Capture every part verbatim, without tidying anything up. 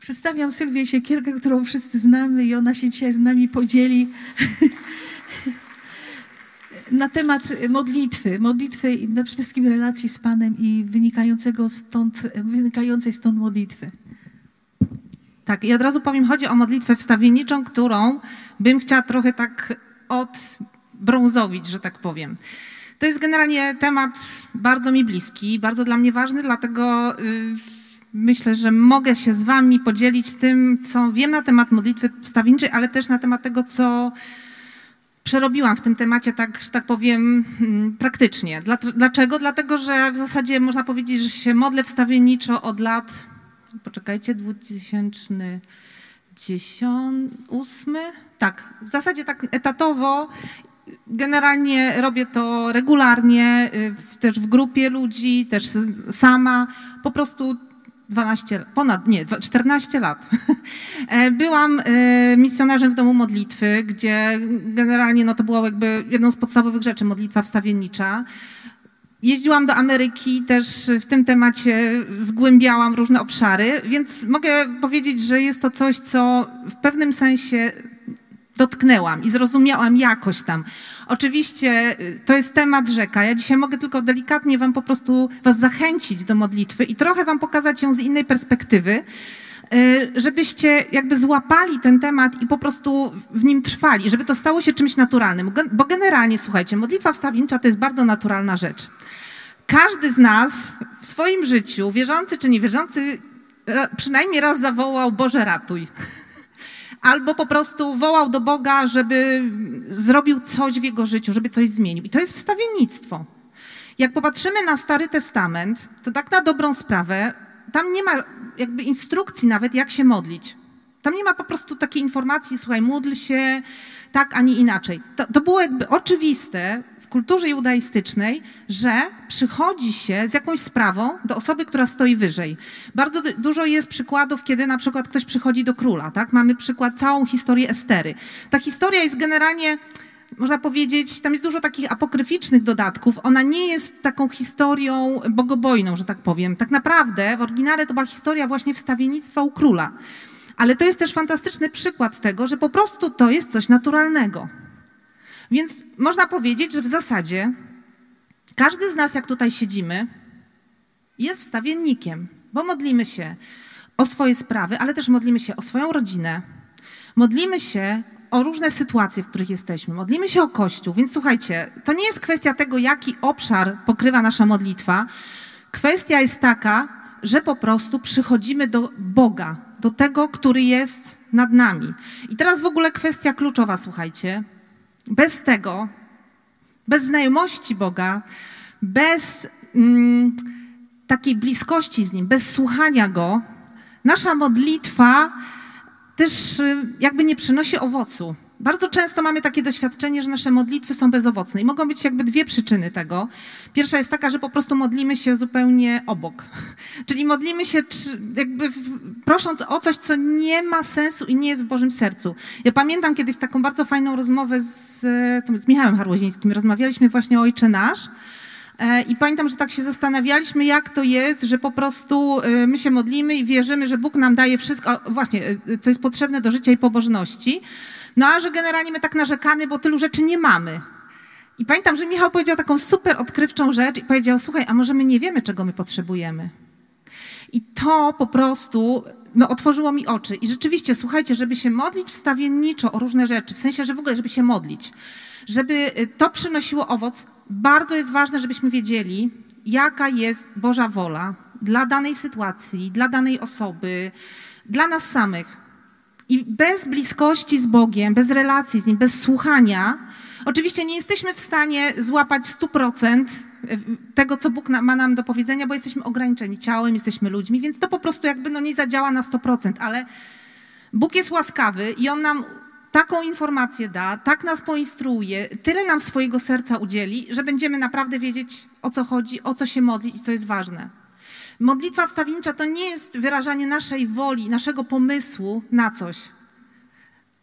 Przedstawiam Sylwię Siekierkę, którą wszyscy znamy i ona się dzisiaj z nami podzieli na temat modlitwy. Modlitwy i przede wszystkim relacji z Panem i wynikającego stąd, wynikającej stąd modlitwy. Tak, i od razu powiem, chodzi o modlitwę wstawienniczą, którą bym chciała trochę tak odbrązowić, że tak powiem. To jest generalnie temat bardzo mi bliski, bardzo dla mnie ważny, dlatego yy, myślę, że mogę się z wami podzielić tym, co wiem na temat modlitwy wstawienniczej, ale też na temat tego, co przerobiłam w tym temacie, tak, że tak powiem, praktycznie. Dlaczego? Dlatego, że w zasadzie można powiedzieć, że się modlę wstawienniczo od lat, poczekajcie, dwa tysiące ósmy? Tak, w zasadzie tak etatowo. Generalnie robię to regularnie, też w grupie ludzi, też sama, po prostu dwanaście, ponad, nie, czternaście lat. Byłam misjonarzem w domu modlitwy, gdzie generalnie no to było jakby jedną z podstawowych rzeczy, modlitwa wstawiennicza. Jeździłam do Ameryki, też w tym temacie zgłębiałam różne obszary, więc mogę powiedzieć, że jest to coś, co w pewnym sensie dotknęłam i zrozumiałam jakoś tam. Oczywiście to jest temat rzeka. Ja dzisiaj mogę tylko delikatnie wam po prostu was zachęcić do modlitwy i trochę wam pokazać ją z innej perspektywy, żebyście jakby złapali ten temat i po prostu w nim trwali, żeby to stało się czymś naturalnym. Bo generalnie, słuchajcie, modlitwa wstawiennicza to jest bardzo naturalna rzecz. Każdy z nas w swoim życiu, wierzący czy niewierzący, przynajmniej raz zawołał: Boże, ratuj. Albo po prostu wołał do Boga, żeby zrobił coś w jego życiu, żeby coś zmienił. I to jest wstawiennictwo. Jak popatrzymy na Stary Testament, to tak na dobrą sprawę, tam nie ma jakby instrukcji nawet, jak się modlić. Tam nie ma po prostu takiej informacji: słuchaj, módl się tak, a nie inaczej. To, to było jakby oczywiste w kulturze judaistycznej, że przychodzi się z jakąś sprawą do osoby, która stoi wyżej. Bardzo dużo jest przykładów, kiedy na przykład ktoś przychodzi do króla, tak? Mamy przykład, całą historię Estery. Ta historia jest generalnie, można powiedzieć, tam jest dużo takich apokryficznych dodatków. Ona nie jest taką historią bogobojną, że tak powiem. Tak naprawdę w oryginale to była historia właśnie wstawiennictwa u króla. Ale to jest też fantastyczny przykład tego, że po prostu to jest coś naturalnego. Więc można powiedzieć, że w zasadzie każdy z nas, jak tutaj siedzimy, jest wstawiennikiem, bo modlimy się o swoje sprawy, ale też modlimy się o swoją rodzinę, modlimy się o różne sytuacje, w których jesteśmy, modlimy się o Kościół. Więc słuchajcie, to nie jest kwestia tego, jaki obszar pokrywa nasza modlitwa. Kwestia jest taka, że po prostu przychodzimy do Boga, do tego, który jest nad nami. I teraz w ogóle kwestia kluczowa, słuchajcie. Bez tego, bez znajomości Boga, bez mm, takiej bliskości z Nim, bez słuchania Go, nasza modlitwa też jakby nie przynosi owocu. Bardzo często mamy takie doświadczenie, że nasze modlitwy są bezowocne i mogą być jakby dwie przyczyny tego. Pierwsza jest taka, że po prostu modlimy się zupełnie obok. Czyli modlimy się jakby prosząc o coś, co nie ma sensu i nie jest w Bożym sercu. Ja pamiętam kiedyś taką bardzo fajną rozmowę z, z Michałem Harłozińskim. Rozmawialiśmy właśnie o Ojcze Nasz. I pamiętam, że tak się zastanawialiśmy, jak to jest, że po prostu my się modlimy i wierzymy, że Bóg nam daje wszystko, właśnie, co jest potrzebne do życia i pobożności. No a że generalnie my tak narzekamy, bo tylu rzeczy nie mamy. I pamiętam, że Michał powiedział taką super odkrywczą rzecz i powiedział: słuchaj, a może my nie wiemy, czego my potrzebujemy? I to po prostu no, otworzyło mi oczy. I rzeczywiście, słuchajcie, żeby się modlić wstawienniczo o różne rzeczy, w sensie, że w ogóle, żeby się modlić, żeby to przynosiło owoc, bardzo jest ważne, żebyśmy wiedzieli, jaka jest Boża wola dla danej sytuacji, dla danej osoby, dla nas samych. I bez bliskości z Bogiem, bez relacji z Nim, bez słuchania, oczywiście nie jesteśmy w stanie złapać stu procent tego, co Bóg ma nam do powiedzenia, bo jesteśmy ograniczeni ciałem, jesteśmy ludźmi, więc to po prostu jakby no nie zadziała na sto procent, ale Bóg jest łaskawy i On nam taką informację da, tak nas poinstruuje, tyle nam swojego serca udzieli, że będziemy naprawdę wiedzieć, o co chodzi, o co się modlić i co jest ważne. Modlitwa wstawiennicza to nie jest wyrażanie naszej woli, naszego pomysłu na coś.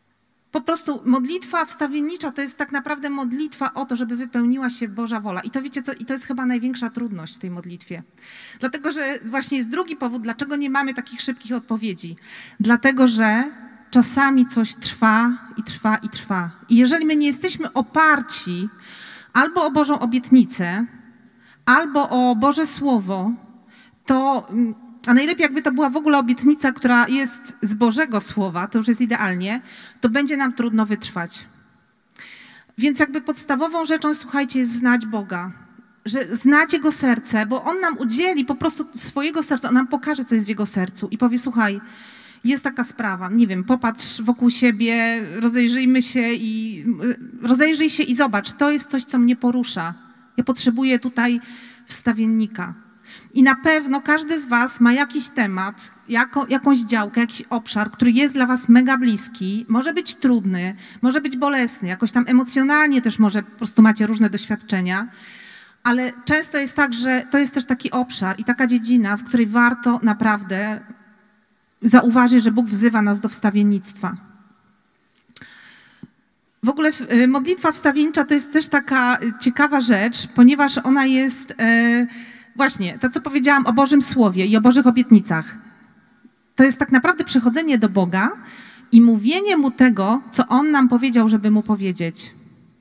Po prostu modlitwa wstawiennicza to jest tak naprawdę modlitwa o to, żeby wypełniła się Boża wola. I to wiecie co, i to jest chyba największa trudność w tej modlitwie. Dlatego, że właśnie jest drugi powód, dlaczego nie mamy takich szybkich odpowiedzi. Dlatego, że czasami coś trwa i trwa i trwa. I jeżeli my nie jesteśmy oparci albo o Bożą obietnicę, albo o Boże Słowo, to, a najlepiej jakby to była w ogóle obietnica, która jest z Bożego Słowa, to już jest idealnie, to będzie nam trudno wytrwać. Więc jakby podstawową rzeczą, słuchajcie, jest znać Boga, że znać Jego serce, bo On nam udzieli po prostu swojego serca, On nam pokaże, co jest w Jego sercu i powie, słuchaj, jest taka sprawa, nie wiem, popatrz wokół siebie, rozejrzyjmy się i rozejrzyj się i zobacz, to jest coś, co mnie porusza. Ja potrzebuję tutaj wstawiennika. I na pewno każdy z was ma jakiś temat, jako, jakąś działkę, jakiś obszar, który jest dla was mega bliski, może być trudny, może być bolesny, jakoś tam emocjonalnie też może po prostu macie różne doświadczenia, ale często jest tak, że to jest też taki obszar i taka dziedzina, w której warto naprawdę zauważyć, że Bóg wzywa nas do wstawiennictwa. W ogóle modlitwa wstawiennicza to jest też taka ciekawa rzecz, ponieważ ona jest e, właśnie to, co powiedziałam o Bożym Słowie i o Bożych obietnicach. To jest tak naprawdę przychodzenie do Boga i mówienie Mu tego, co On nam powiedział, żeby Mu powiedzieć.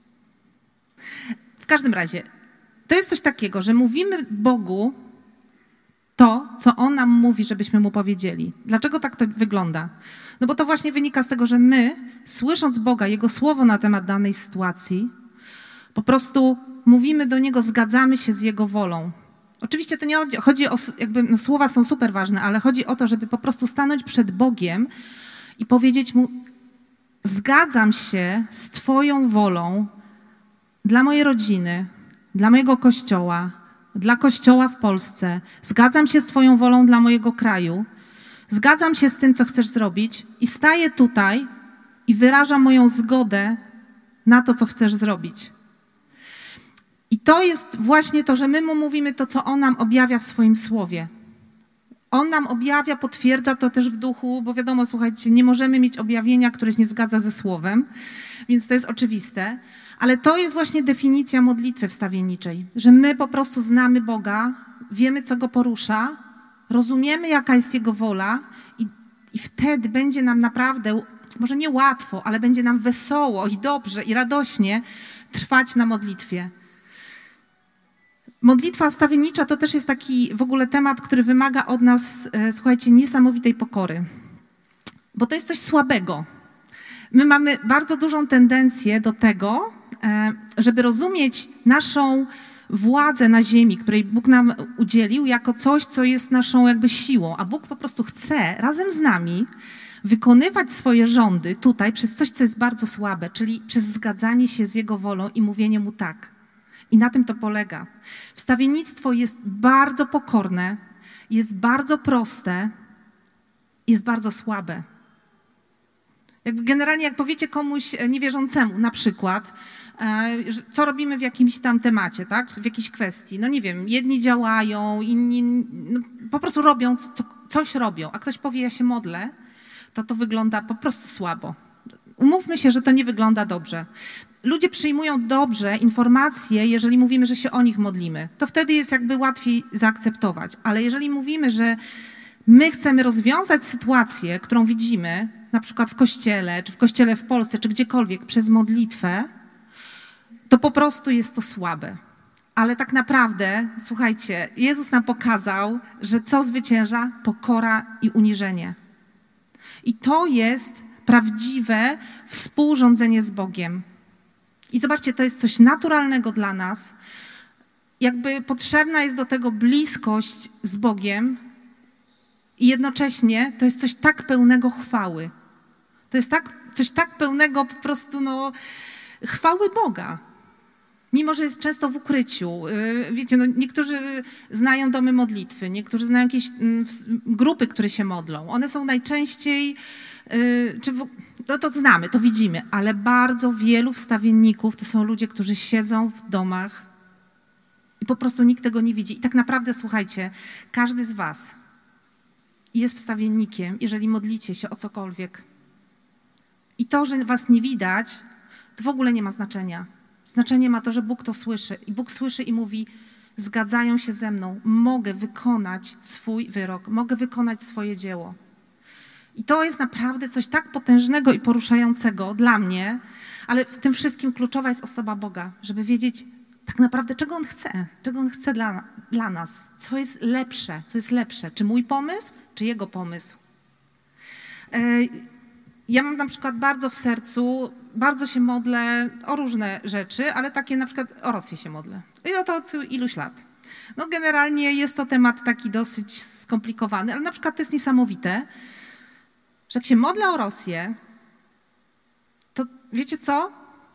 W każdym razie, to jest coś takiego, że mówimy Bogu to, co On nam mówi, żebyśmy Mu powiedzieli. Dlaczego tak to wygląda? No bo to właśnie wynika z tego, że my, słysząc Boga, Jego słowo na temat danej sytuacji, po prostu mówimy do Niego, zgadzamy się z Jego wolą. Oczywiście to nie chodzi, chodzi o, jakby, no słowa są super ważne, ale chodzi o to, żeby po prostu stanąć przed Bogiem i powiedzieć Mu, zgadzam się z Twoją wolą dla mojej rodziny, dla mojego Kościoła, dla Kościoła w Polsce. Zgadzam się z Twoją wolą dla mojego kraju. Zgadzam się z tym, co chcesz zrobić i staję tutaj i wyrażam moją zgodę na to, co chcesz zrobić. I to jest właśnie to, że my Mu mówimy to, co On nam objawia w swoim słowie. On nam objawia, potwierdza to też w duchu, bo wiadomo, słuchajcie, nie możemy mieć objawienia, które się nie zgadza ze słowem, więc to jest oczywiste. Ale to jest właśnie definicja modlitwy wstawienniczej, że my po prostu znamy Boga, wiemy, co Go porusza, rozumiemy, jaka jest Jego wola i, i wtedy będzie nam naprawdę, może nie łatwo, ale będzie nam wesoło i dobrze i radośnie trwać na modlitwie. Modlitwa wstawiennicza to też jest taki w ogóle temat, który wymaga od nas, słuchajcie, niesamowitej pokory, bo to jest coś słabego. My mamy bardzo dużą tendencję do tego, żeby rozumieć naszą władzę na ziemi, której Bóg nam udzielił, jako coś, co jest naszą jakby siłą, a Bóg po prostu chce razem z nami wykonywać swoje rządy tutaj przez coś, co jest bardzo słabe, czyli przez zgadzanie się z Jego wolą i mówienie Mu tak. I na tym to polega. Wstawiennictwo jest bardzo pokorne, jest bardzo proste, jest bardzo słabe. Jakby generalnie jak powiecie komuś niewierzącemu na przykład, co robimy w jakimś tam temacie, tak? W jakiejś kwestii. No nie wiem, jedni działają, inni no, po prostu robią, co, coś robią, a ktoś powie, ja się modlę, to to wygląda po prostu słabo. Umówmy się, że to nie wygląda dobrze. Ludzie przyjmują dobrze informacje, jeżeli mówimy, że się o nich modlimy. To wtedy jest jakby łatwiej zaakceptować. Ale jeżeli mówimy, że my chcemy rozwiązać sytuację, którą widzimy, na przykład w kościele, czy w kościele w Polsce, czy gdziekolwiek, przez modlitwę, to po prostu jest to słabe. Ale tak naprawdę, słuchajcie, Jezus nam pokazał, że co zwycięża? Pokora i uniżenie. I to jest prawdziwe współrządzenie z Bogiem. I zobaczcie, to jest coś naturalnego dla nas. Jakby potrzebna jest do tego bliskość z Bogiem i jednocześnie to jest coś tak pełnego chwały. To jest tak, coś tak pełnego po prostu no, chwały Boga. Mimo że jest często w ukryciu. Wiecie, no, niektórzy znają domy modlitwy, niektórzy znają jakieś grupy, które się modlą. One są najczęściej, czy w, no to znamy, to widzimy, ale bardzo wielu wstawienników to są ludzie, którzy siedzą w domach i po prostu nikt tego nie widzi. I tak naprawdę, słuchajcie, każdy z was jest wstawiennikiem, jeżeli modlicie się o cokolwiek. I to, że was nie widać, to w ogóle nie ma znaczenia. Znaczenie ma to, że Bóg to słyszy. I Bóg słyszy i mówi, zgadzają się ze mną, mogę wykonać swój wyrok, mogę wykonać swoje dzieło. I to jest naprawdę coś tak potężnego i poruszającego dla mnie, ale w tym wszystkim kluczowa jest osoba Boga, żeby wiedzieć tak naprawdę, czego On chce, czego On chce dla, dla nas, co jest lepsze, co jest lepsze, czy mój pomysł, czy Jego pomysł. Ja mam na przykład bardzo w sercu, bardzo się modlę o różne rzeczy, ale takie na przykład o Rosję się modlę. I o to od iluś lat. No generalnie jest to temat taki dosyć skomplikowany, ale na przykład to jest niesamowite, że jak się modlę o Rosję, to wiecie co?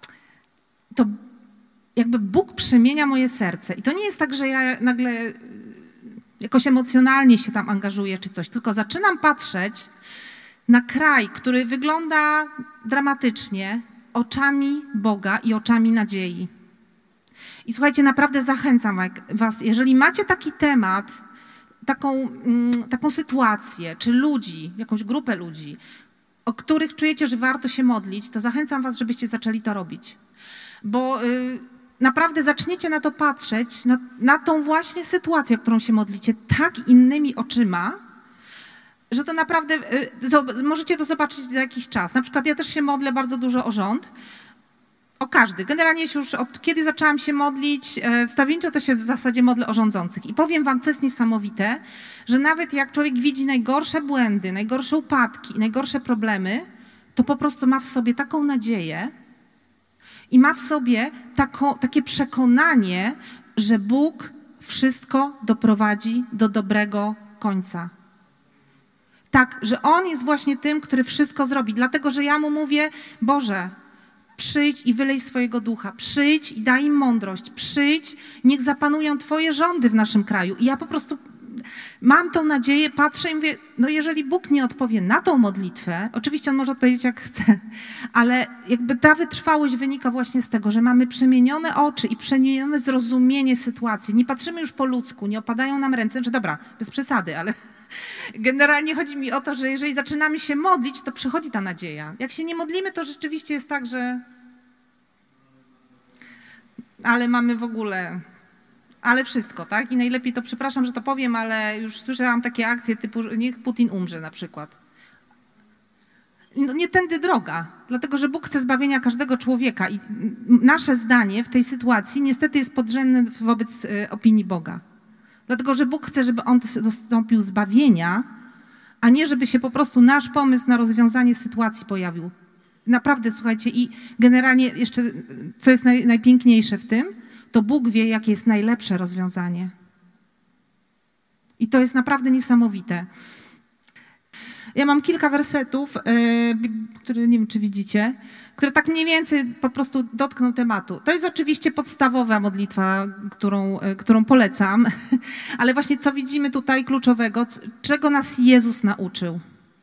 To jakby Bóg przemienia moje serce. I to nie jest tak, że ja nagle jakoś emocjonalnie się tam angażuję czy coś, tylko zaczynam patrzeć na kraj, który wygląda dramatycznie, oczami Boga i oczami nadziei. I słuchajcie, naprawdę zachęcam was, jeżeli macie taki temat, taką, taką sytuację, czy ludzi, jakąś grupę ludzi, o których czujecie, że warto się modlić, to zachęcam was, żebyście zaczęli to robić. Bo y, naprawdę zaczniecie na to patrzeć, na, na tą właśnie sytuację, o którą się modlicie, tak innymi oczyma, że to naprawdę, y, możecie to zobaczyć za jakiś czas. Na przykład ja też się modlę bardzo dużo o rząd, o każdy. Generalnie już od kiedy zaczęłam się modlić wstawienniczo, to się w zasadzie modlę o rządzących. I powiem wam, co jest niesamowite, że nawet jak człowiek widzi najgorsze błędy, najgorsze upadki, najgorsze problemy, to po prostu ma w sobie taką nadzieję i ma w sobie taką, takie przekonanie, że Bóg wszystko doprowadzi do dobrego końca. Tak, że On jest właśnie tym, który wszystko zrobi. Dlatego, że ja Mu mówię, Boże, przyjdź i wylej swojego ducha, przyjdź i daj im mądrość, przyjdź, niech zapanują Twoje rządy w naszym kraju. I ja po prostu mam tą nadzieję, patrzę i mówię, no jeżeli Bóg nie odpowie na tą modlitwę, oczywiście On może odpowiedzieć jak chce, ale jakby ta wytrwałość wynika właśnie z tego, że mamy przemienione oczy i przemienione zrozumienie sytuacji. Nie patrzymy już po ludzku, nie opadają nam ręce, że dobra, bez przesady, ale generalnie chodzi mi o to, że jeżeli zaczynamy się modlić, to przychodzi ta nadzieja. Jak się nie modlimy, to rzeczywiście jest tak, że ale mamy w ogóle, ale wszystko, tak? I najlepiej to, przepraszam, że to powiem, ale już słyszałam takie akcje typu, niech Putin umrze na przykład. No nie tędy droga, dlatego że Bóg chce zbawienia każdego człowieka i nasze zdanie w tej sytuacji niestety jest podrzędne wobec opinii Boga. Dlatego, że Bóg chce, żeby On dostąpił zbawienia, a nie żeby się po prostu nasz pomysł na rozwiązanie sytuacji pojawił. Naprawdę, słuchajcie, i generalnie jeszcze, co jest naj, najpiękniejsze w tym, to Bóg wie, jakie jest najlepsze rozwiązanie. I to jest naprawdę niesamowite. Ja mam kilka wersetów, yy, które nie wiem, czy widzicie, które tak mniej więcej po prostu dotkną tematu. To jest oczywiście podstawowa modlitwa, którą, którą polecam, ale właśnie co widzimy tutaj kluczowego, czego nas Jezus nauczył.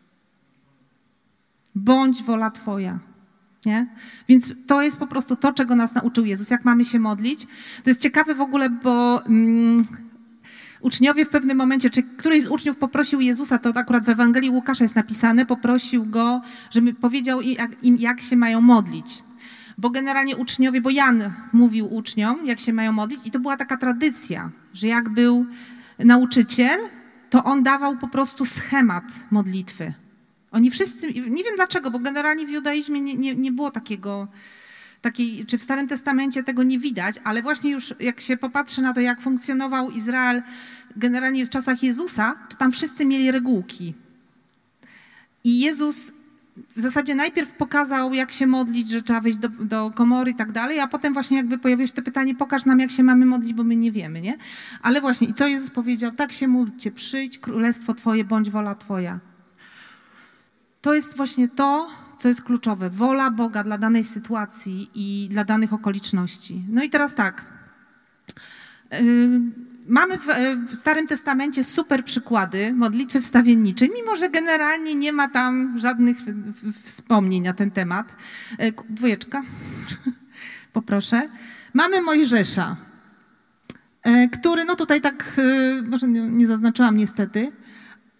Bądź wola Twoja. Nie? Więc to jest po prostu to, czego nas nauczył Jezus. Jak mamy się modlić? To jest ciekawe w ogóle, bo mm, uczniowie w pewnym momencie, czy któryś z uczniów poprosił Jezusa, to akurat w Ewangelii Łukasza jest napisane, poprosił Go, żeby powiedział im jak, im, jak się mają modlić. Bo generalnie uczniowie, bo Jan mówił uczniom, jak się mają modlić i to była taka tradycja, że jak był nauczyciel, to on dawał po prostu schemat modlitwy. Oni wszyscy, nie wiem dlaczego, bo generalnie w judaizmie nie, nie, nie było takiego, takiej, czy w Starym Testamencie tego nie widać, ale właśnie już jak się popatrzy na to, jak funkcjonował Izrael generalnie w czasach Jezusa, to tam wszyscy mieli regułki. I Jezus w zasadzie najpierw pokazał, jak się modlić, że trzeba wejść do, do komory i tak dalej, a potem właśnie jakby pojawiło się to pytanie, pokaż nam, jak się mamy modlić, bo my nie wiemy, nie? Ale właśnie, i co Jezus powiedział? Tak się módlcie, przyjdź królestwo Twoje, bądź wola Twoja. To jest właśnie to, co jest kluczowe. Wola Boga dla danej sytuacji i dla danych okoliczności. No i teraz tak. Yy, mamy w, w Starym Testamencie super przykłady modlitwy wstawienniczej, mimo że generalnie nie ma tam żadnych wspomnień na ten temat. Yy, dwójeczka. Poproszę. Mamy Mojżesza, yy, który, no tutaj tak, yy, może nie, nie zaznaczyłam niestety,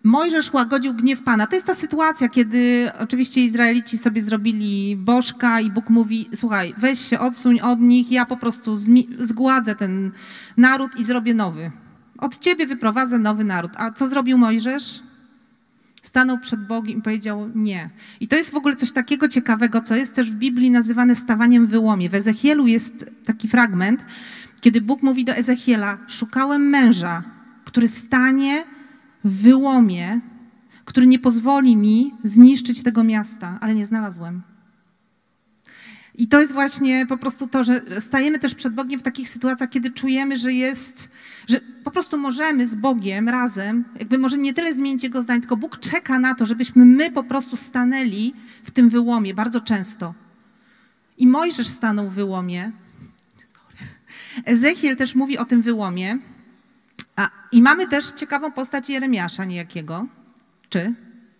Mojżesz łagodził gniew Pana. To jest ta sytuacja, kiedy oczywiście Izraelici sobie zrobili bożka i Bóg mówi, słuchaj, weź się, odsuń od nich, ja po prostu zgładzę ten naród i zrobię nowy. Od ciebie wyprowadzę nowy naród. A co zrobił Mojżesz? Stanął przed Bogiem i powiedział nie. I to jest w ogóle coś takiego ciekawego, co jest też w Biblii nazywane stawaniem w wyłomie. W Ezechielu jest taki fragment, kiedy Bóg mówi do Ezechiela, szukałem męża, który stanie w wyłomie, który nie pozwoli mi zniszczyć tego miasta, ale nie znalazłem. I to jest właśnie po prostu to, że stajemy też przed Bogiem w takich sytuacjach, kiedy czujemy, że jest, że po prostu możemy z Bogiem razem, jakby może nie tyle zmienić Jego zdań, tylko Bóg czeka na to, żebyśmy my po prostu stanęli w tym wyłomie bardzo często. I Mojżesz stanął w wyłomie. Ezechiel też mówi o tym wyłomie. A, i mamy też ciekawą postać Jeremiasza niejakiego. Czy?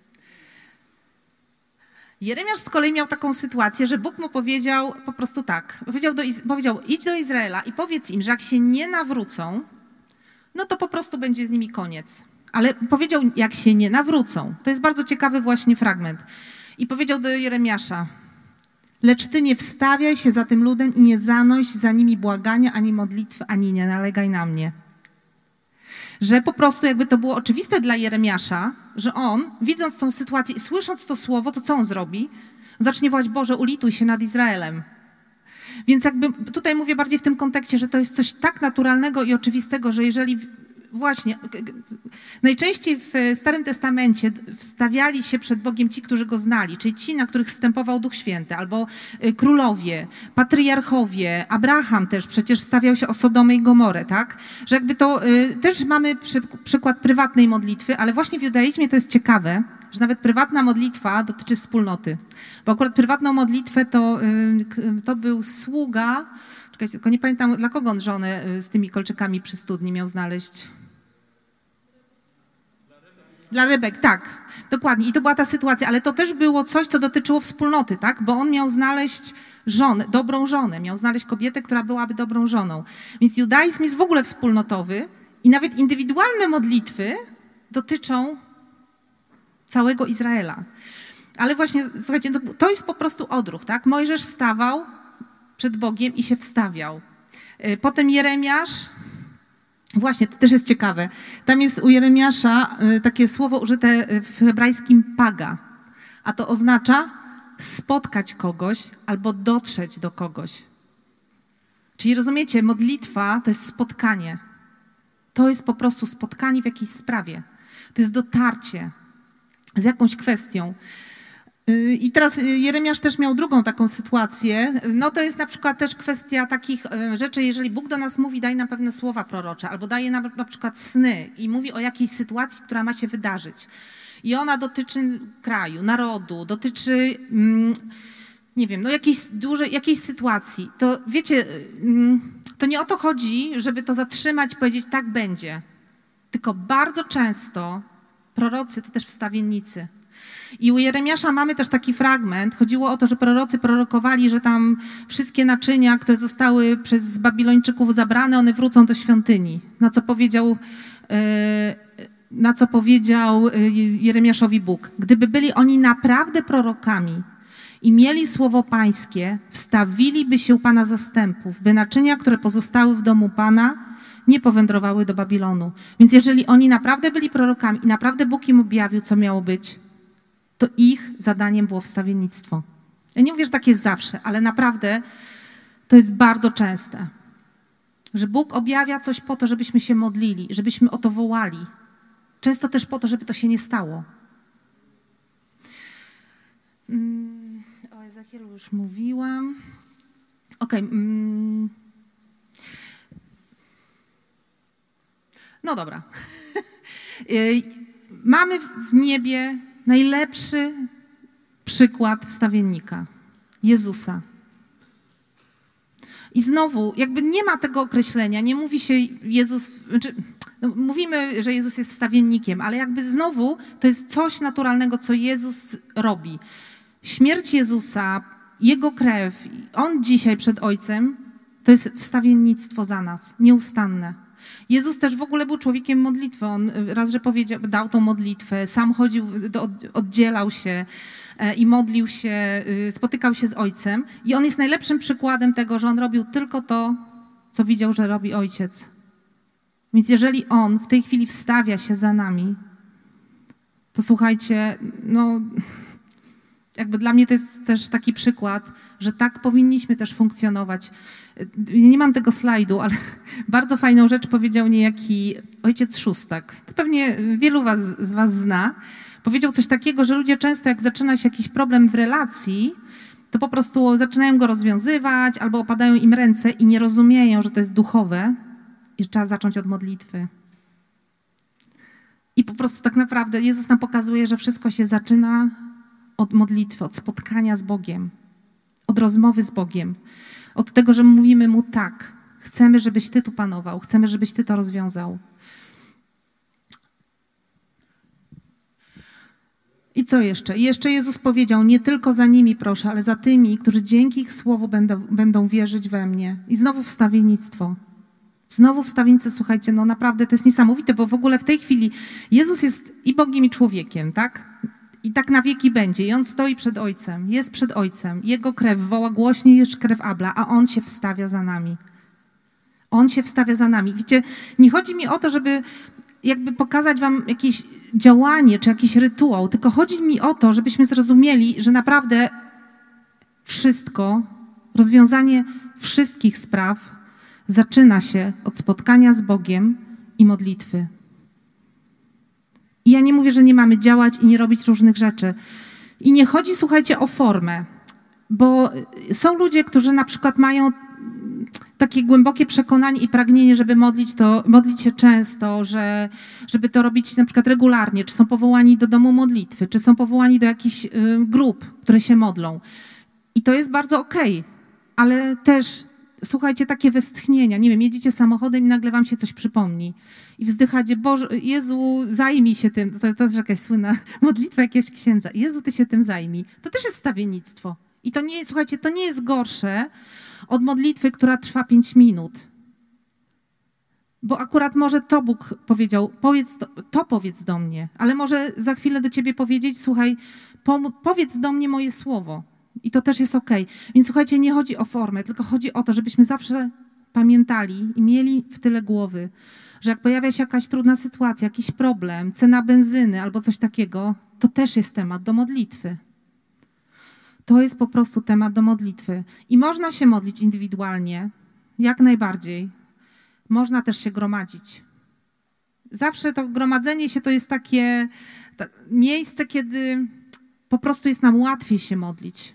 Jeremiasz z kolei miał taką sytuację, że Bóg mu powiedział po prostu tak. Powiedział, do, powiedział, idź do Izraela i powiedz im, że jak się nie nawrócą, no to po prostu będzie z nimi koniec. Ale powiedział, jak się nie nawrócą. To jest bardzo ciekawy właśnie fragment. I powiedział do Jeremiasza, lecz ty nie wstawiaj się za tym ludem i nie zanoś za nimi błagania, ani modlitwy, ani nie nalegaj na mnie. Że po prostu jakby to było oczywiste dla Jeremiasza, że on, widząc tą sytuację i słysząc to słowo, to co on zrobi? Zacznie wołać, Boże, ulituj się nad Izraelem. Więc jakby tutaj mówię bardziej w tym kontekście, że to jest coś tak naturalnego i oczywistego, że jeżeli właśnie, najczęściej w Starym Testamencie wstawiali się przed Bogiem ci, którzy Go znali, czyli ci, na których zstępował Duch Święty, albo królowie, patriarchowie, Abraham też przecież wstawiał się o Sodomę i Gomorę, tak? Że jakby to, y, też mamy przy, przykład prywatnej modlitwy, ale właśnie w judaizmie to jest ciekawe, że nawet prywatna modlitwa dotyczy wspólnoty. Bo akurat prywatną modlitwę to, y, to był sługa, czekajcie, tylko nie pamiętam, dla kogo on żonę z tymi kolczykami przy studni miał znaleźć. Dla Rebek, tak, dokładnie. I to była ta sytuacja, ale to też było coś, co dotyczyło wspólnoty, tak? Bo on miał znaleźć żonę, dobrą żonę, miał znaleźć kobietę, która byłaby dobrą żoną. Więc judaizm jest w ogóle wspólnotowy i nawet indywidualne modlitwy dotyczą całego Izraela. Ale właśnie, słuchajcie, to jest po prostu odruch, tak? Mojżesz stawał przed Bogiem i się wstawiał. Potem Jeremiasz, właśnie, to też jest ciekawe. Tam jest u Jeremiasza takie słowo użyte w hebrajskim paga, a to oznacza spotkać kogoś albo dotrzeć do kogoś. Czyli rozumiecie, modlitwa to jest spotkanie. To jest po prostu spotkanie w jakiejś sprawie. To jest dotarcie z jakąś kwestią. I teraz Jeremiasz też miał drugą taką sytuację. No to jest na przykład też kwestia takich rzeczy, jeżeli Bóg do nas mówi, daje nam pewne słowa prorocze, albo daje nam na przykład sny i mówi o jakiejś sytuacji, która ma się wydarzyć. I ona dotyczy kraju, narodu, dotyczy, nie wiem, no jakiejś dużej, jakiejś sytuacji. To wiecie, to nie o to chodzi, żeby to zatrzymać i powiedzieć, tak będzie. Tylko bardzo często prorocy to też wstawiennicy. I u Jeremiasza mamy też taki fragment. Chodziło o to, że prorocy prorokowali, że tam wszystkie naczynia, które zostały przez Babilończyków zabrane, one wrócą do świątyni. Na co powiedział, na co powiedział Jeremiaszowi Bóg. Gdyby byli oni naprawdę prorokami i mieli słowo pańskie, wstawiliby się u Pana zastępów, by naczynia, które pozostały w domu Pana, nie powędrowały do Babilonu. Więc jeżeli oni naprawdę byli prorokami i naprawdę Bóg im objawił, co miało być, to ich zadaniem było wstawiennictwo. Ja nie mówię, że tak jest zawsze, ale naprawdę to jest bardzo częste. Że Bóg objawia coś po to, żebyśmy się modlili, żebyśmy o to wołali. Często też po to, żeby to się nie stało. O Ezechielu już mówiłam. Okej. Okay. No dobra. Mamy w niebie najlepszy przykład wstawiennika. Jezusa. I znowu, jakby nie ma tego określenia, nie mówi się Jezus, znaczy, no mówimy, że Jezus jest wstawiennikiem, ale jakby znowu to jest coś naturalnego, co Jezus robi. Śmierć Jezusa, Jego krew, On dzisiaj przed Ojcem, to jest wstawiennictwo za nas, nieustanne. Jezus też w ogóle był człowiekiem modlitwy. On raz, że powiedział, dał tą modlitwę, sam chodził, do, oddzielał się i modlił się, spotykał się z Ojcem. I on jest najlepszym przykładem tego, że on robił tylko to, co widział, że robi Ojciec. Więc jeżeli on w tej chwili wstawia się za nami, to słuchajcie, no jakby dla mnie to jest też taki przykład, że tak powinniśmy też funkcjonować. Nie mam tego slajdu, ale bardzo fajną rzecz powiedział niejaki ojciec Szóstak. To pewnie wielu was, z was zna. Powiedział coś takiego, że ludzie często jak zaczyna się jakiś problem w relacji, to po prostu zaczynają go rozwiązywać albo opadają im ręce i nie rozumieją, że to jest duchowe i że trzeba zacząć od modlitwy. I po prostu tak naprawdę Jezus nam pokazuje, że wszystko się zaczyna od modlitwy, od spotkania z Bogiem, od rozmowy z Bogiem, od tego, że mówimy Mu tak. Chcemy, żebyś Ty tu panował, chcemy, żebyś Ty to rozwiązał. I co jeszcze? I jeszcze Jezus powiedział, nie tylko za nimi proszę, ale za tymi, którzy dzięki ich słowu będą, będą wierzyć we mnie. I znowu wstawiennictwo. Znowu wstawiennictwo, słuchajcie, no naprawdę to jest niesamowite, bo w ogóle w tej chwili Jezus jest i Bogiem, i człowiekiem, tak? I tak na wieki będzie. I On stoi przed Ojcem, jest przed Ojcem. Jego krew woła głośniej niż krew Abla, a On się wstawia za nami. On się wstawia za nami. Wiecie, nie chodzi mi o to, żeby jakby pokazać wam jakieś działanie czy jakiś rytuał, tylko chodzi mi o to, żebyśmy zrozumieli, że naprawdę wszystko, rozwiązanie wszystkich spraw zaczyna się od spotkania z Bogiem i modlitwy. I ja nie mówię, że nie mamy działać i nie robić różnych rzeczy. I nie chodzi, słuchajcie, o formę, bo są ludzie, którzy na przykład mają takie głębokie przekonanie i pragnienie, żeby modlić, to, modlić się często, że, żeby to robić na przykład regularnie, czy są powołani do domu modlitwy, czy są powołani do jakichś y, grup, które się modlą. I to jest bardzo okej, ale też, słuchajcie, takie westchnienia, nie wiem, jedziecie samochodem i nagle wam się coś przypomni i wzdychacie, Boże, Jezu, zajmij się tym, to, to jest jakaś słynna modlitwa jakiegoś księdza, Jezu, Ty się tym zajmij. To też jest wstawiennictwo. I to nie, słuchajcie, to nie jest gorsze od modlitwy, która trwa pięć minut. Bo akurat może to Bóg powiedział, powiedz to, to powiedz do mnie, ale może za chwilę do ciebie powiedzieć, słuchaj, powiedz do mnie moje słowo. I to też jest okej. Więc słuchajcie, nie chodzi o formę, tylko chodzi o to, żebyśmy zawsze pamiętali i mieli w tyle głowy, że jak pojawia się jakaś trudna sytuacja, jakiś problem, cena benzyny albo coś takiego, to też jest temat do modlitwy. To jest po prostu temat do modlitwy. I można się modlić indywidualnie, jak najbardziej. Można też się gromadzić. Zawsze to gromadzenie się to jest takie to miejsce, kiedy po prostu jest nam łatwiej się modlić.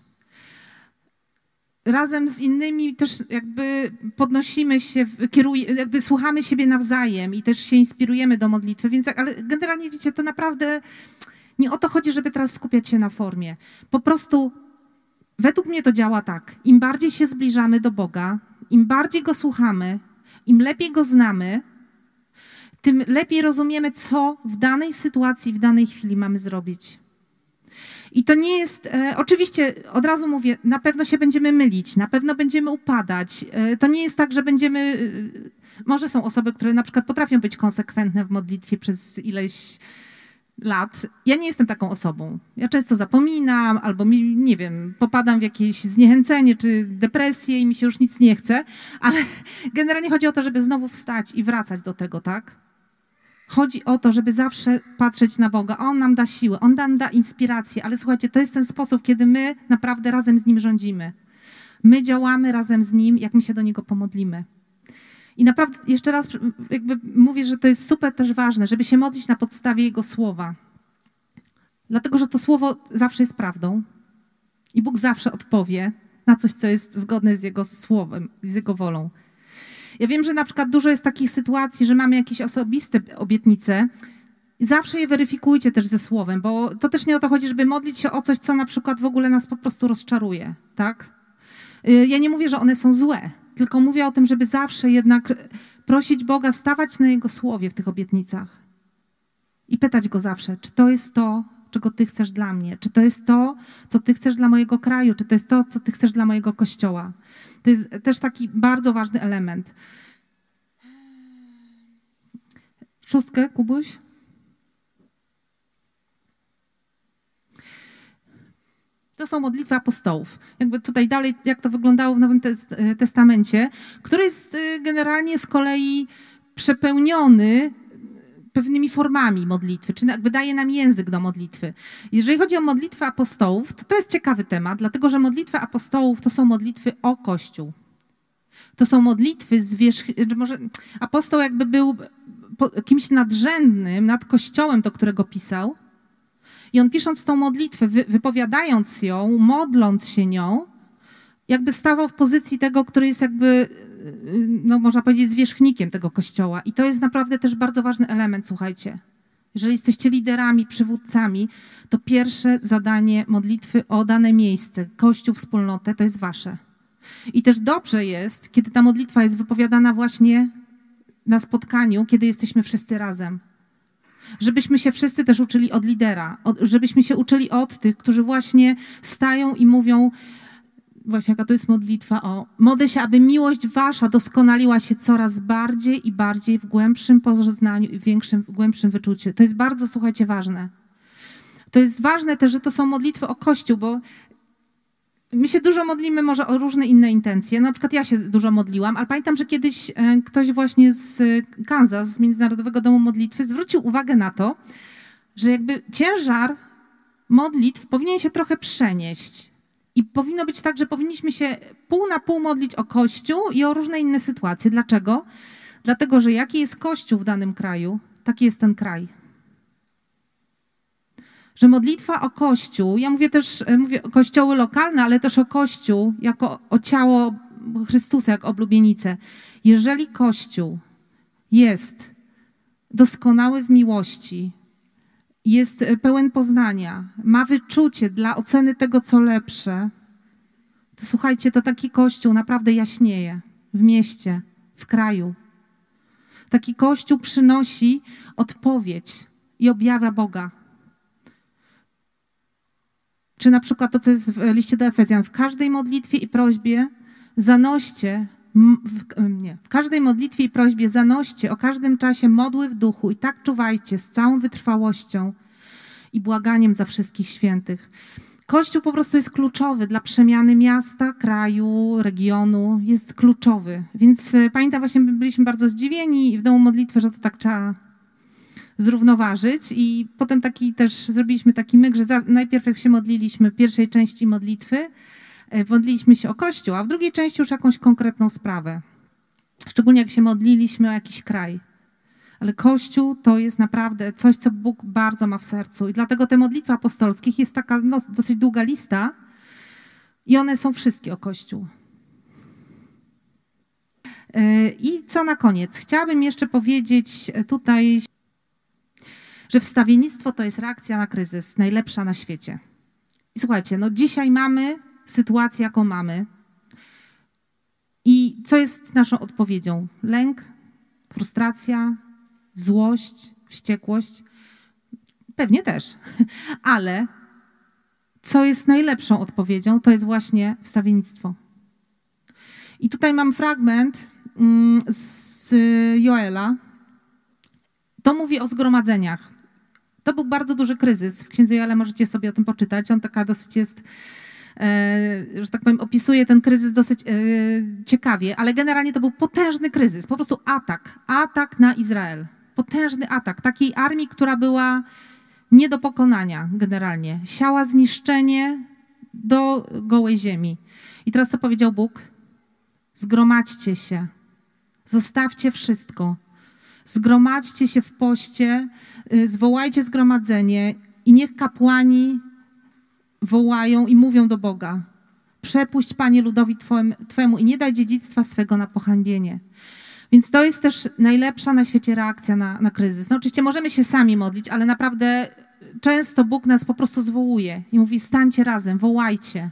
Razem z innymi też jakby podnosimy się, kieruje, jakby słuchamy siebie nawzajem i też się inspirujemy do modlitwy. Więc, ale generalnie wiecie, to naprawdę nie o to chodzi, żeby teraz skupiać się na formie. Po prostu według mnie to działa tak. Im bardziej się zbliżamy do Boga, im bardziej Go słuchamy, im lepiej Go znamy, tym lepiej rozumiemy, co w danej sytuacji, w danej chwili mamy zrobić. I to nie jest, e, oczywiście od razu mówię, na pewno się będziemy mylić, na pewno będziemy upadać. E, to nie jest tak, że będziemy, e, może są osoby, które na przykład potrafią być konsekwentne w modlitwie przez ileś lat. Ja nie jestem taką osobą. Ja często zapominam albo mi, nie wiem, popadam w jakieś zniechęcenie czy depresję i mi się już nic nie chce, ale generalnie chodzi o to, żeby znowu wstać i wracać do tego, tak? Chodzi o to, żeby zawsze patrzeć na Boga. On nam da siłę, On nam da inspirację, ale słuchajcie, to jest ten sposób, kiedy my naprawdę razem z Nim rządzimy. My działamy razem z Nim, jak my się do Niego pomodlimy. I naprawdę jeszcze raz jakby mówię, że to jest super też ważne, żeby się modlić na podstawie Jego słowa. Dlatego, że to słowo zawsze jest prawdą i Bóg zawsze odpowie na coś, co jest zgodne z Jego słowem, z Jego wolą. Ja wiem, że na przykład dużo jest takich sytuacji, że mamy jakieś osobiste obietnice i zawsze je weryfikujcie też ze słowem, bo to też nie o to chodzi, żeby modlić się o coś, co na przykład w ogóle nas po prostu rozczaruje, tak? Ja nie mówię, że one są złe, tylko mówię o tym, żeby zawsze jednak prosić Boga, stawać na Jego słowie w tych obietnicach i pytać Go zawsze, czy to jest to, czego Ty chcesz dla mnie, czy to jest to, co Ty chcesz dla mojego kraju, czy to jest to, co Ty chcesz dla mojego Kościoła. To jest też taki bardzo ważny element. Szóstkę, Kubuś? To są modlitwy apostołów. Jakby tutaj dalej, jak to wyglądało w Nowym Testamencie, który jest generalnie z kolei przepełniony pewnymi formami modlitwy, czy jakby daje nam język do modlitwy. Jeżeli chodzi o modlitwę apostołów, to to jest ciekawy temat, dlatego że modlitwy apostołów to są modlitwy o Kościół. To są modlitwy z wierzch... Może apostoł jakby był kimś nadrzędnym nad Kościołem, do którego pisał. I on pisząc tą modlitwę, wypowiadając ją, modląc się nią, jakby stawał w pozycji tego, który jest jakby, no można powiedzieć, zwierzchnikiem tego Kościoła. I to jest naprawdę też bardzo ważny element, słuchajcie. Jeżeli jesteście liderami, przywódcami, to pierwsze zadanie modlitwy o dane miejsce, Kościół, wspólnotę, to jest wasze. I też dobrze jest, kiedy ta modlitwa jest wypowiadana właśnie na spotkaniu, kiedy jesteśmy wszyscy razem. Żebyśmy się wszyscy też uczyli od lidera, od, żebyśmy się uczyli od tych, którzy właśnie stają i mówią, właśnie jaka to jest modlitwa, o modlę się, aby miłość wasza doskonaliła się coraz bardziej i bardziej w głębszym poznaniu i większym, w głębszym wyczuciu. To jest bardzo, słuchajcie, ważne. To jest ważne też, że to są modlitwy o Kościół, bo my się dużo modlimy może o różne inne intencje. Na przykład ja się dużo modliłam, ale pamiętam, że kiedyś ktoś właśnie z Kansas, z Międzynarodowego Domu Modlitwy, zwrócił uwagę na to, że jakby ciężar modlitw powinien się trochę przenieść. I powinno być tak, że powinniśmy się pół na pół modlić o Kościół i o różne inne sytuacje. Dlaczego? Dlatego, że jaki jest Kościół w danym kraju, taki jest ten kraj. Że modlitwa o Kościół, ja mówię też, mówię o kościoły lokalne, ale też o Kościół jako o ciało Chrystusa, jak oblubienice. Jeżeli Kościół jest doskonały w miłości, jest pełen poznania, ma wyczucie dla oceny tego, co lepsze, to słuchajcie, to taki Kościół naprawdę jaśnieje w mieście, w kraju. Taki Kościół przynosi odpowiedź i objawia Boga. Czy na przykład to, co jest w liście do Efezjan, w każdej modlitwie i prośbie zanoście, w, nie, w każdej modlitwie i prośbie zanoście o każdym czasie modły w duchu i tak czuwajcie z całą wytrwałością i błaganiem za wszystkich świętych. Kościół po prostu jest kluczowy dla przemiany miasta, kraju, regionu, jest kluczowy. Więc pamiętam, właśnie byliśmy bardzo zdziwieni w domu modlitwy, że to tak trzeba zrównoważyć i potem taki też zrobiliśmy taki myk, że za, najpierw jak się modliliśmy w pierwszej części modlitwy, modliliśmy się o Kościół, a w drugiej części już jakąś konkretną sprawę. Szczególnie jak się modliliśmy o jakiś kraj. Ale Kościół to jest naprawdę coś, co Bóg bardzo ma w sercu i dlatego te modlitwy apostolskich jest taka no, dosyć długa lista i one są wszystkie o Kościół. I co na koniec? Chciałabym jeszcze powiedzieć tutaj, że wstawiennictwo to jest reakcja na kryzys, najlepsza na świecie. I słuchajcie, no dzisiaj mamy sytuację, jaką mamy. I co jest naszą odpowiedzią? Lęk, frustracja, złość, wściekłość? Pewnie też. Ale co jest najlepszą odpowiedzią, to jest właśnie wstawiennictwo. I tutaj mam fragment z Joela. To mówi o zgromadzeniach. To był bardzo duży kryzys. W księdze Joela możecie sobie o tym poczytać. On taka dosyć jest, e, że tak powiem, opisuje ten kryzys dosyć e, ciekawie, ale generalnie to był potężny kryzys, po prostu atak. Atak na Izrael. Potężny atak takiej armii, która była nie do pokonania generalnie. Siała zniszczenie do gołej ziemi. I teraz co powiedział Bóg? Zgromadźcie się. Zostawcie wszystko. Zgromadźcie się w poście, zwołajcie zgromadzenie i niech kapłani wołają i mówią do Boga. Przepuść, Panie, ludowi Twemu i nie daj dziedzictwa swego na pohańbienie. Więc to jest też najlepsza na świecie reakcja na, na kryzys. No oczywiście możemy się sami modlić, ale naprawdę często Bóg nas po prostu zwołuje i mówi: stańcie razem, wołajcie.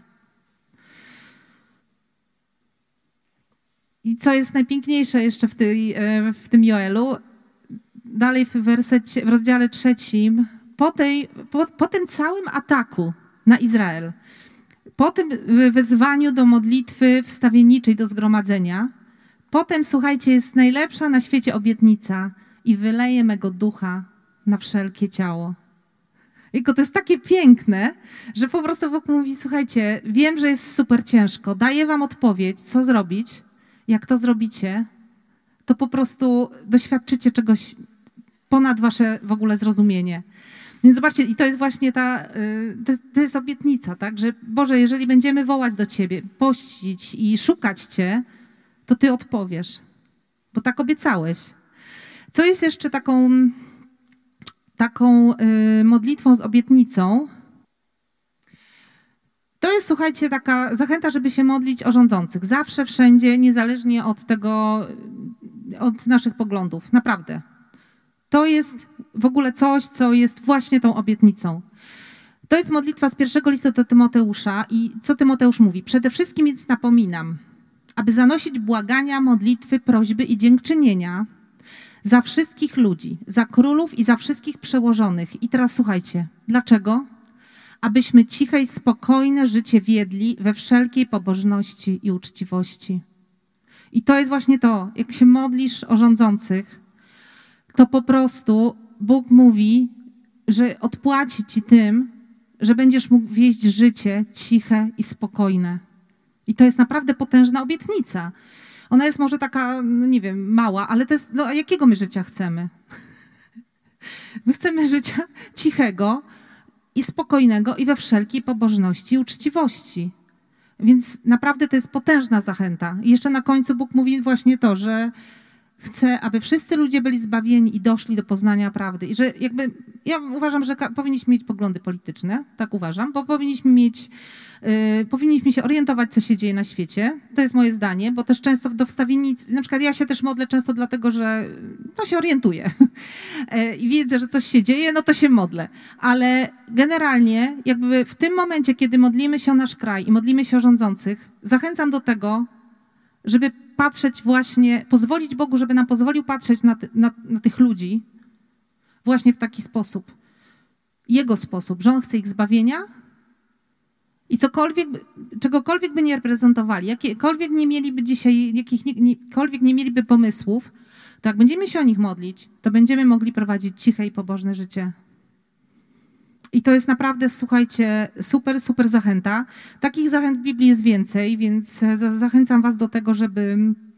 I co jest najpiękniejsze jeszcze w, tej, w tym Joelu, dalej w, wersecie, w rozdziale trzecim, po, tej, po, po tym całym ataku na Izrael, po tym wezwaniu do modlitwy wstawienniczej, do zgromadzenia, potem, słuchajcie, jest najlepsza na świecie obietnica i wyleję mego ducha na wszelkie ciało. Jego to jest takie piękne, że po prostu Bóg mówi, słuchajcie, wiem, że jest super ciężko, daję wam odpowiedź, co zrobić. Jak to zrobicie, to po prostu doświadczycie czegoś ponad wasze w ogóle zrozumienie. Więc zobaczcie, i to jest właśnie ta, to jest obietnica, tak, że Boże, jeżeli będziemy wołać do Ciebie, pościć i szukać Cię, to Ty odpowiesz, bo tak obiecałeś. Co jest jeszcze taką, taką modlitwą z obietnicą? To jest, słuchajcie, taka zachęta, żeby się modlić o rządzących. Zawsze, wszędzie, niezależnie od tego, od naszych poglądów. Naprawdę. To jest w ogóle coś, co jest właśnie tą obietnicą. To jest modlitwa z pierwszego listu do Tymoteusza i co Tymoteusz mówi? Przede wszystkim więc napominam, aby zanosić błagania, modlitwy, prośby i dziękczynienia za wszystkich ludzi, za królów i za wszystkich przełożonych. I teraz słuchajcie, dlaczego? Abyśmy ciche i spokojne życie wiedli we wszelkiej pobożności i uczciwości. I to jest właśnie to, jak się modlisz o rządzących, to po prostu Bóg mówi, że odpłaci ci tym, że będziesz mógł wieść życie ciche i spokojne. I to jest naprawdę potężna obietnica. Ona jest może taka, no nie wiem, mała, ale to jest, no jakiego my życia chcemy? My chcemy życia cichego i spokojnego i we wszelkiej pobożności i uczciwości. Więc naprawdę to jest potężna zachęta. I jeszcze na końcu Bóg mówi właśnie to, że chce, aby wszyscy ludzie byli zbawieni i doszli do poznania prawdy. I że jakby, ja uważam, że powinniśmy mieć poglądy polityczne, tak uważam, bo powinniśmy mieć, yy, powinniśmy się orientować, co się dzieje na świecie. To jest moje zdanie, bo też często do wstawiennic, na przykład ja się też modlę często dlatego, że to się orientuję yy, i widzę, że coś się dzieje, no to się modlę. Ale generalnie jakby w tym momencie, kiedy modlimy się o nasz kraj i modlimy się o rządzących, zachęcam do tego, żeby patrzeć właśnie, pozwolić Bogu, żeby nam pozwolił patrzeć na, na, na tych ludzi właśnie w taki sposób. Jego sposób, że On chce ich zbawienia i cokolwiek, czegokolwiek by nie reprezentowali, jakiekolwiek nie mieliby dzisiaj, jakichkolwiek nie mieliby pomysłów, to jak będziemy się o nich modlić, to będziemy mogli prowadzić ciche i pobożne życie. I to jest naprawdę, słuchajcie, super, super zachęta. Takich zachęt w Biblii jest więcej, więc zachęcam was do tego, żeby,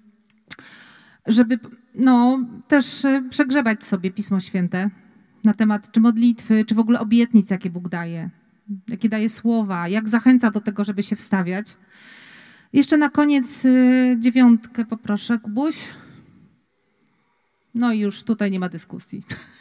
żeby no, też przegrzebać sobie Pismo Święte na temat czy modlitwy, czy w ogóle obietnic, jakie Bóg daje, jakie daje słowa, jak zachęca do tego, żeby się wstawiać. Jeszcze na koniec dziewiątkę poproszę, Kubuś. No i już tutaj nie ma dyskusji.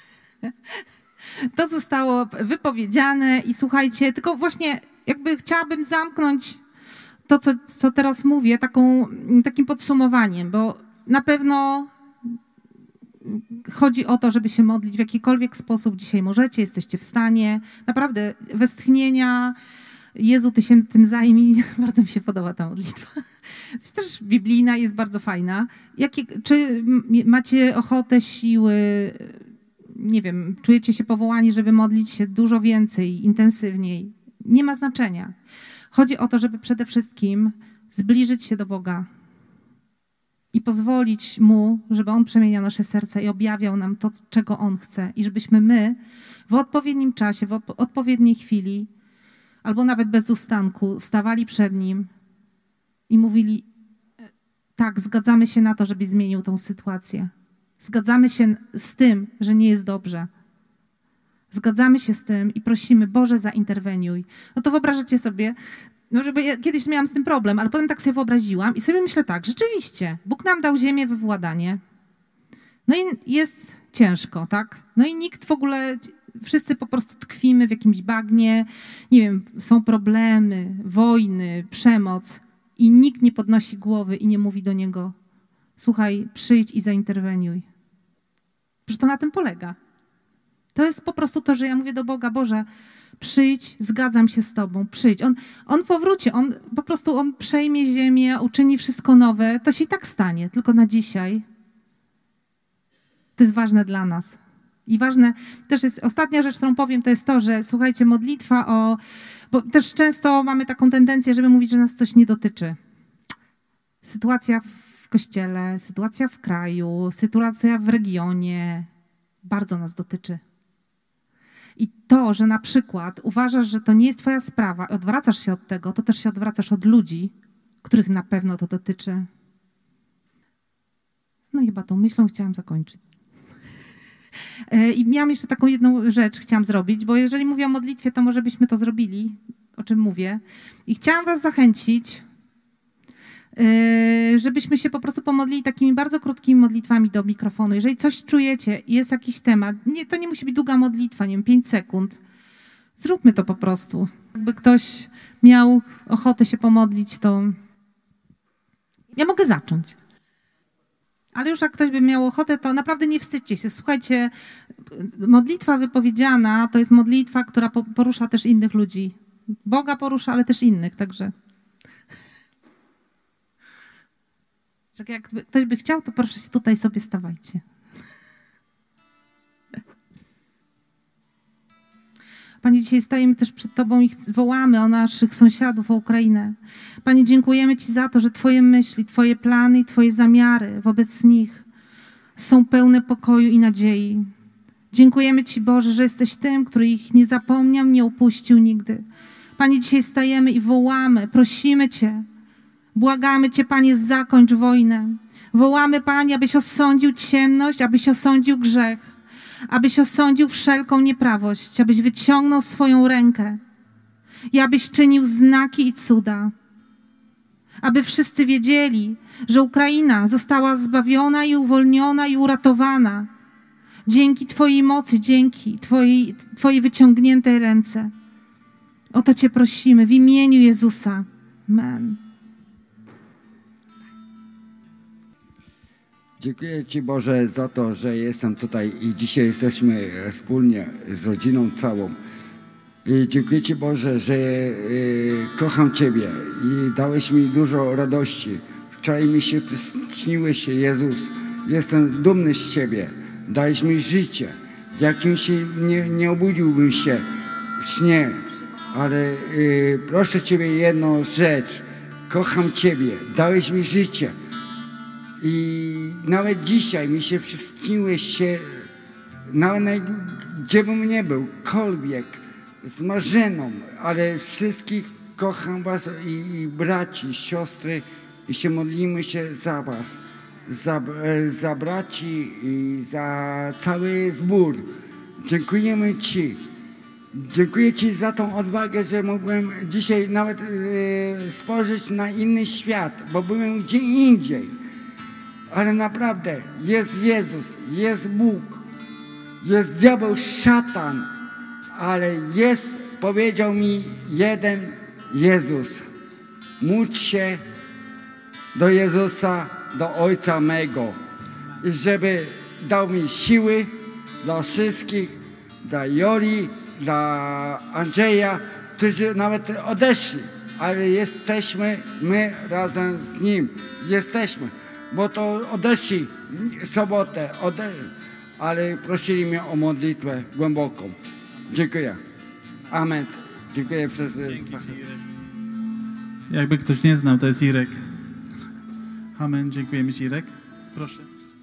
To zostało wypowiedziane i słuchajcie, tylko właśnie jakby chciałabym zamknąć to, co, co teraz mówię, taką, takim podsumowaniem, bo na pewno chodzi o to, żeby się modlić w jakikolwiek sposób dzisiaj możecie, jesteście w stanie. Naprawdę westchnienia, Jezu, Ty się tym zajmij. Bardzo mi się podoba ta modlitwa. Jest też biblijna, jest bardzo fajna. Jakie, czy macie ochotę, siły, nie wiem, czujecie się powołani, żeby modlić się dużo więcej, intensywniej? Nie ma znaczenia. Chodzi o to, żeby przede wszystkim zbliżyć się do Boga i pozwolić Mu, żeby On przemieniał nasze serce i objawiał nam to, czego On chce. I żebyśmy my w odpowiednim czasie, w odpowiedniej chwili, albo nawet bez ustanku, stawali przed Nim i mówili: tak, zgadzamy się na to, żebyś zmienił tą sytuację. Zgadzamy się z tym, że nie jest dobrze. Zgadzamy się z tym i prosimy: Boże, zainterweniuj. No to wyobrażacie sobie, no żeby ja kiedyś miałam z tym problem, ale potem tak sobie wyobraziłam i sobie myślę tak, rzeczywiście, Bóg nam dał ziemię we władanie. No i jest ciężko, tak? No i nikt w ogóle, wszyscy po prostu tkwimy w jakimś bagnie, nie wiem, są problemy, wojny, przemoc i nikt nie podnosi głowy i nie mówi do Niego: słuchaj, przyjdź i zainterweniuj. Przecież to na tym polega. To jest po prostu to, że ja mówię do Boga: Boże, przyjdź, zgadzam się z Tobą, przyjdź. On, on powróci, on po prostu on przejmie ziemię, uczyni wszystko nowe. To się i tak stanie, tylko na dzisiaj. To jest ważne dla nas. I ważne też jest, ostatnia rzecz, którą powiem, to jest to, że słuchajcie, modlitwa o, bo też często mamy taką tendencję, żeby mówić, że nas coś nie dotyczy. Sytuacja w kościele, sytuacja w kraju, sytuacja w regionie, bardzo nas dotyczy. I to, że na przykład uważasz, że to nie jest twoja sprawa, odwracasz się od tego, to też się odwracasz od ludzi, których na pewno to dotyczy. No i chyba tą myślą chciałam zakończyć. I miałam jeszcze taką jedną rzecz, chciałam zrobić, bo jeżeli mówię o modlitwie, to może byśmy to zrobili, o czym mówię. I chciałam was zachęcić, żebyśmy się po prostu pomodlili takimi bardzo krótkimi modlitwami do mikrofonu. Jeżeli coś czujecie i jest jakiś temat, nie, to nie musi być długa modlitwa, nie wiem, pięć sekund. Zróbmy to po prostu. Jakby ktoś miał ochotę się pomodlić, to ja mogę zacząć. Ale już jak ktoś by miał ochotę, to naprawdę nie wstydźcie się. Słuchajcie, modlitwa wypowiedziana to jest modlitwa, która porusza też innych ludzi. Boga porusza, ale też innych, także... Że jak ktoś by chciał, to proszę się tutaj sobie stawajcie. Panie, dzisiaj stajemy też przed Tobą i wołamy o naszych sąsiadów, o Ukrainę. Panie, dziękujemy Ci za to, że Twoje myśli, Twoje plany i Twoje zamiary wobec nich są pełne pokoju i nadziei. Dziękujemy Ci, Boże, że jesteś tym, który ich nie zapomniał, nie opuścił nigdy. Panie, dzisiaj stajemy i wołamy, prosimy Cię, błagamy Cię, Panie, zakończ wojnę. Wołamy, Panie, abyś osądził ciemność, abyś osądził grzech, abyś osądził wszelką nieprawość, abyś wyciągnął swoją rękę i abyś czynił znaki i cuda. Aby wszyscy wiedzieli, że Ukraina została zbawiona i uwolniona i uratowana dzięki Twojej mocy, dzięki Twojej, Twojej wyciągniętej ręce. O to Cię prosimy w imieniu Jezusa. Amen. Dziękuję Ci, Boże, za to, że jestem tutaj i dzisiaj jesteśmy wspólnie z rodziną całą. I dziękuję Ci, Boże, że y, kocham Ciebie i dałeś mi dużo radości. Wczoraj mi się śniłeś się, Jezus. Jestem dumny z Ciebie. Dałeś mi życie. Jakim się nie, nie obudziłbym się w śnie. Ale y, proszę Ciebie jedną rzecz. Kocham Ciebie. Dałeś mi życie. I nawet dzisiaj mi się przyśniłeś się, nawet gdzie bym nie był, kolwiek, z Marzeną, ale wszystkich kocham was i, i braci, siostry i się modlimy się za was, za, za braci i za cały zbór. Dziękujemy Ci. Dziękuję Ci za tą odwagę, że mogłem dzisiaj nawet e, spojrzeć na inny świat, bo byłem gdzie indziej. Ale naprawdę jest Jezus, jest Bóg, jest diabeł, szatan, ale jest, powiedział mi jeden Jezus. Módl się do Jezusa, do Ojca mego i żeby dał mi siły dla wszystkich, dla Joli, dla Andrzeja, którzy nawet odeszli, ale jesteśmy my razem z Nim, jesteśmy. Bo to odeszli w sobotę, ode... ale prosili mnie o modlitwę głęboką. Dziękuję. Amen. Dziękuję przez... Jakby ktoś nie znał, to jest Irek. Amen. Dziękujemy Ci, Irek. Proszę.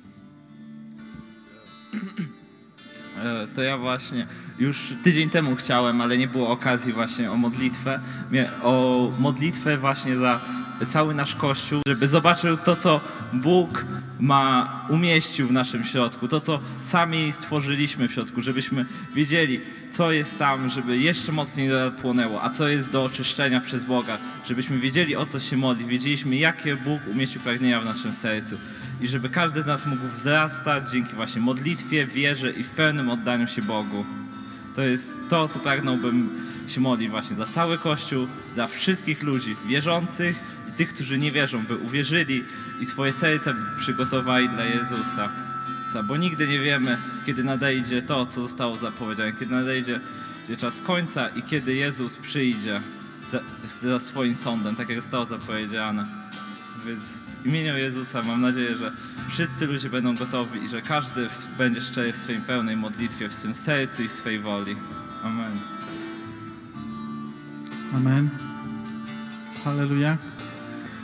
To ja właśnie już tydzień temu chciałem, ale nie było okazji właśnie o modlitwę. O modlitwę właśnie za cały nasz Kościół, żeby zobaczył to, co Bóg ma umieścił w naszym środku, to, co sami stworzyliśmy w środku, żebyśmy wiedzieli, co jest tam, żeby jeszcze mocniej płonęło, a co jest do oczyszczenia przez Boga, żebyśmy wiedzieli, o co się modlić, wiedzieliśmy, jakie Bóg umieścił pragnienia w naszym sercu i żeby każdy z nas mógł wzrastać dzięki właśnie modlitwie, wierze i w pełnym oddaniu się Bogu. To jest to, co pragnąłbym się modlić właśnie za cały Kościół, za wszystkich ludzi wierzących, tych, którzy nie wierzą, by uwierzyli i swoje serca przygotowali dla Jezusa. Bo nigdy nie wiemy, kiedy nadejdzie to, co zostało zapowiedziane, kiedy nadejdzie czas końca i kiedy Jezus przyjdzie za, za swoim sądem, tak jak zostało zapowiedziane. Więc w imieniu Jezusa mam nadzieję, że wszyscy ludzie będą gotowi i że każdy będzie szczery w swojej pełnej modlitwie, w swym sercu i w swej woli. Amen. Amen. Halleluja.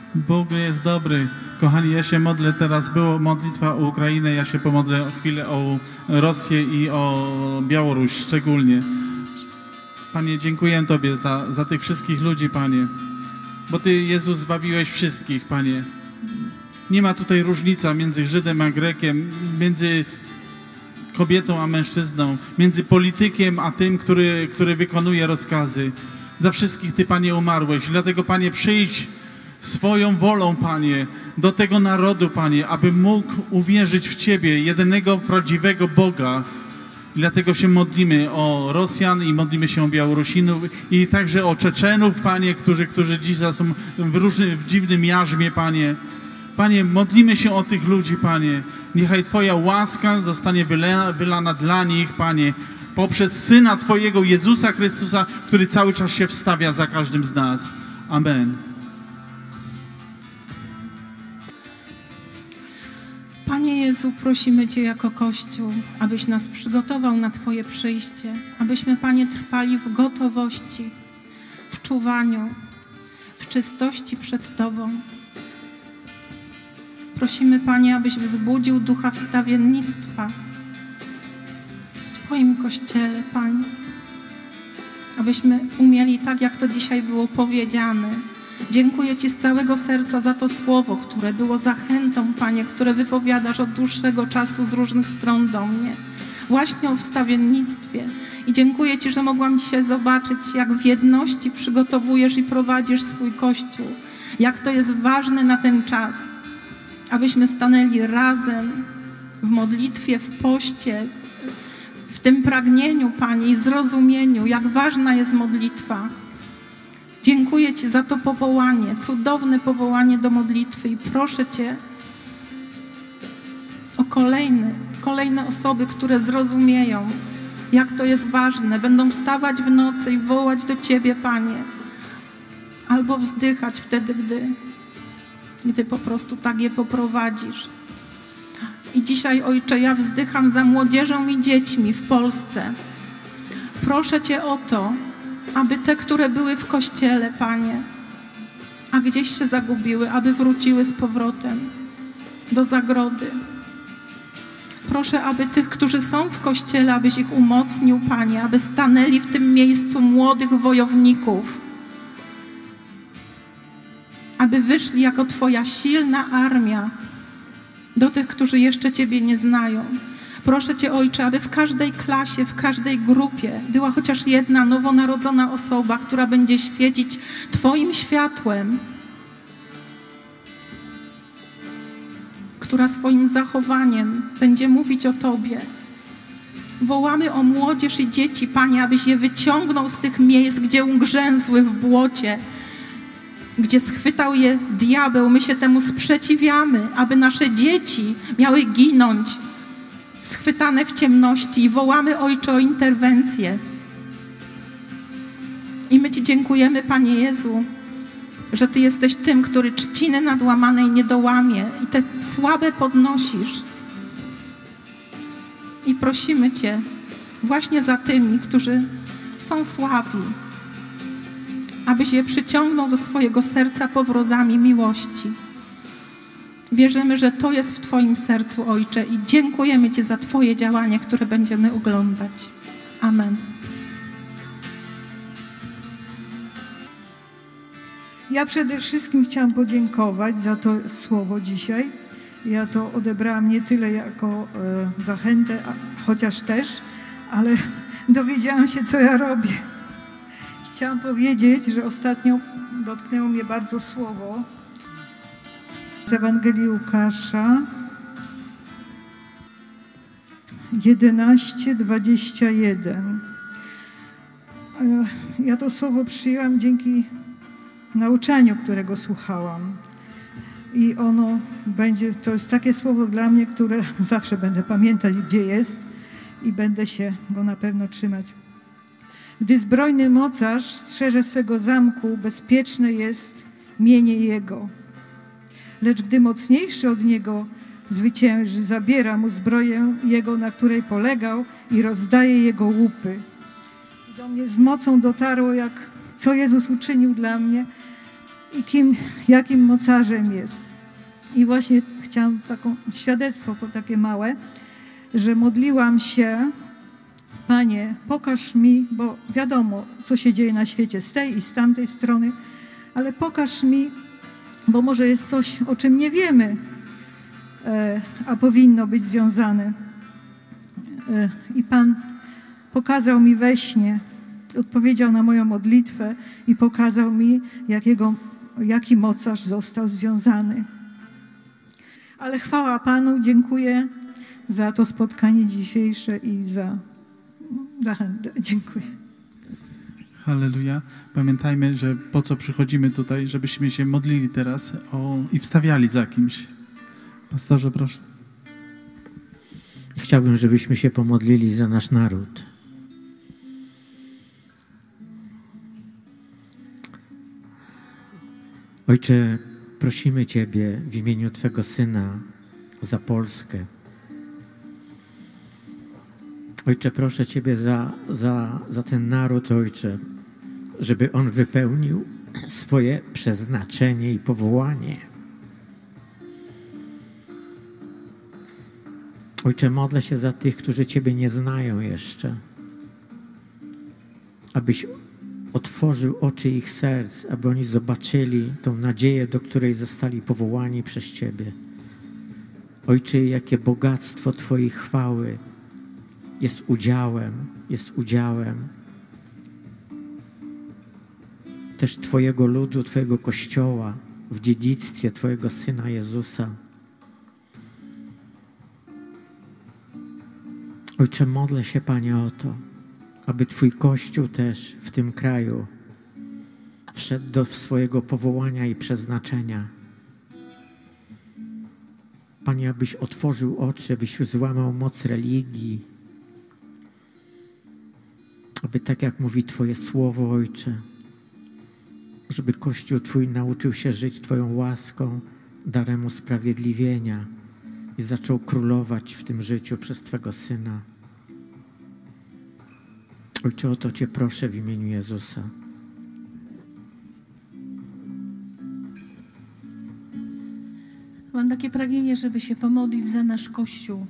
Bóg jest dobry. Kochani, ja się modlę teraz, była modlitwa o Ukrainę, ja się pomodlę o chwilę o Rosję i o Białoruś szczególnie. Panie, dziękuję Tobie za, za tych wszystkich ludzi, Panie, bo Ty, Jezus, zbawiłeś wszystkich, Panie. Nie ma tutaj różnica między Żydem a Grekiem, między kobietą a mężczyzną, między politykiem a tym, który, który wykonuje rozkazy. Za wszystkich Ty, Panie, umarłeś. Dlatego, Panie, przyjdź swoją wolą, Panie, do tego narodu, Panie, aby mógł uwierzyć w Ciebie, jedynego prawdziwego Boga. Dlatego się modlimy o Rosjan i modlimy się o Białorusinów i także o Czeczenów, Panie, którzy, którzy dziś są w różnym, w dziwnym jarzmie, Panie. Panie, modlimy się o tych ludzi, Panie. Niechaj Twoja łaska zostanie wylana, wylana dla nich, Panie, poprzez Syna Twojego, Jezusa Chrystusa, który cały czas się wstawia za każdym z nas. Amen. Panie Jezu, prosimy Cię jako Kościół, abyś nas przygotował na Twoje przyjście, abyśmy, Panie, trwali w gotowości, w czuwaniu, w czystości przed Tobą. Prosimy, Panie, abyś wzbudził ducha wstawiennictwa w Twoim Kościele, Panie. Abyśmy umieli, tak jak to dzisiaj było powiedziane. Dziękuję Ci z całego serca za to słowo, które było zachętą, Panie, które wypowiadasz od dłuższego czasu z różnych stron do mnie. Właśnie o wstawiennictwie. I dziękuję Ci, że mogłam dzisiaj zobaczyć, jak w jedności przygotowujesz i prowadzisz swój Kościół. Jak to jest ważne na ten czas. Abyśmy stanęli razem w modlitwie, w poście, w tym pragnieniu, Panie, i zrozumieniu, jak ważna jest modlitwa. Dziękuję Ci za to powołanie, cudowne powołanie do modlitwy i proszę Cię o kolejne, kolejne osoby, które zrozumieją, jak to jest ważne. Będą wstawać w nocy i wołać do Ciebie, Panie, albo wzdychać wtedy, gdy, gdy po prostu tak je poprowadzisz. I dzisiaj, Ojcze, ja wzdycham za młodzieżą i dziećmi w Polsce. Proszę Cię o to, aby te, które były w Kościele, Panie, a gdzieś się zagubiły, aby wróciły z powrotem do zagrody. Proszę, aby tych, którzy są w Kościele, abyś ich umocnił, Panie, aby stanęli w tym miejscu młodych wojowników, aby wyszli jako Twoja silna armia do tych, którzy jeszcze Ciebie nie znają. Proszę Cię, Ojcze, aby w każdej klasie, w każdej grupie była chociaż jedna nowonarodzona osoba, która będzie świecić Twoim światłem, która swoim zachowaniem będzie mówić o Tobie. Wołamy o młodzież i dzieci, Panie, abyś je wyciągnął z tych miejsc, gdzie ugrzęzły w błocie, gdzie schwytał je diabeł. My się temu sprzeciwiamy, aby nasze dzieci miały ginąć schwytane w ciemności i wołamy, Ojcze, o interwencję. I my Ci dziękujemy, Panie Jezu, że Ty jesteś tym, który trzciny nadłamanej nie dołamie i te słabe podnosisz. I prosimy Cię właśnie za tymi, którzy są słabi, abyś je przyciągnął do swojego serca powrozami miłości. Wierzymy, że to jest w Twoim sercu, Ojcze, i dziękujemy Ci za Twoje działanie, które będziemy oglądać. Amen. Ja przede wszystkim chciałam podziękować za to słowo dzisiaj. Ja to odebrałam nie tyle jako e, zachętę, a, chociaż też, ale dowiedziałam się, co ja robię. Chciałam powiedzieć, że ostatnio dotknęło mnie bardzo słowo z Ewangelii Łukasza jedenaście, dwadzieścia jeden. Ja to słowo przyjęłam dzięki nauczaniu, którego słuchałam. I ono będzie, to jest takie słowo dla mnie, które zawsze będę pamiętać, gdzie jest i będę się go na pewno trzymać. Gdy zbrojny mocarz strzeże swego zamku, bezpieczne jest mienie jego. Lecz gdy mocniejszy od niego zwycięży, zabiera mu zbroję jego, na której polegał, i rozdaje jego łupy. I do mnie z mocą dotarło, jak co Jezus uczynił dla mnie. i kim, jakim mocarzem jest. I właśnie chciałam taką świadectwo takie małe, że modliłam się: Panie, pokaż mi, bo wiadomo, co się dzieje na świecie z tej i z tamtej strony, ale pokaż mi, bo może jest coś, o czym nie wiemy, a powinno być związane. I Pan pokazał mi we śnie, odpowiedział na moją modlitwę i pokazał mi, jakiego, jaki mocarz został związany. Ale chwała Panu, dziękuję za to spotkanie dzisiejsze i za zachętę. Dziękuję. Halleluja. Pamiętajmy, że po co przychodzimy tutaj, żebyśmy się modlili teraz o, i wstawiali za kimś. Pastorze, proszę. Chciałbym, żebyśmy się pomodlili za nasz naród. Ojcze, prosimy Ciebie w imieniu Twego Syna za Polskę. Ojcze, proszę Ciebie za, za, za ten naród, Ojcze, żeby on wypełnił swoje przeznaczenie i powołanie. Ojcze, modlę się za tych, którzy Ciebie nie znają jeszcze, abyś otworzył oczy ich serc, aby oni zobaczyli tą nadzieję, do której zostali powołani przez Ciebie. Ojcze, jakie bogactwo Twojej chwały jest udziałem, jest udziałem też Twojego ludu, Twojego Kościoła w dziedzictwie Twojego Syna Jezusa. Ojcze, modlę się, Panie, o to, aby Twój Kościół też w tym kraju wszedł do swojego powołania i przeznaczenia. Panie, abyś otworzył oczy, abyś złamał moc religii, aby tak jak mówi Twoje słowo, Ojcze, żeby Kościół Twój nauczył się żyć Twoją łaską, darem usprawiedliwienia i zaczął królować w tym życiu przez Twego Syna. Ojcze, o to Cię proszę w imieniu Jezusa. Mam takie pragnienie, żeby się pomodlić za nasz Kościół.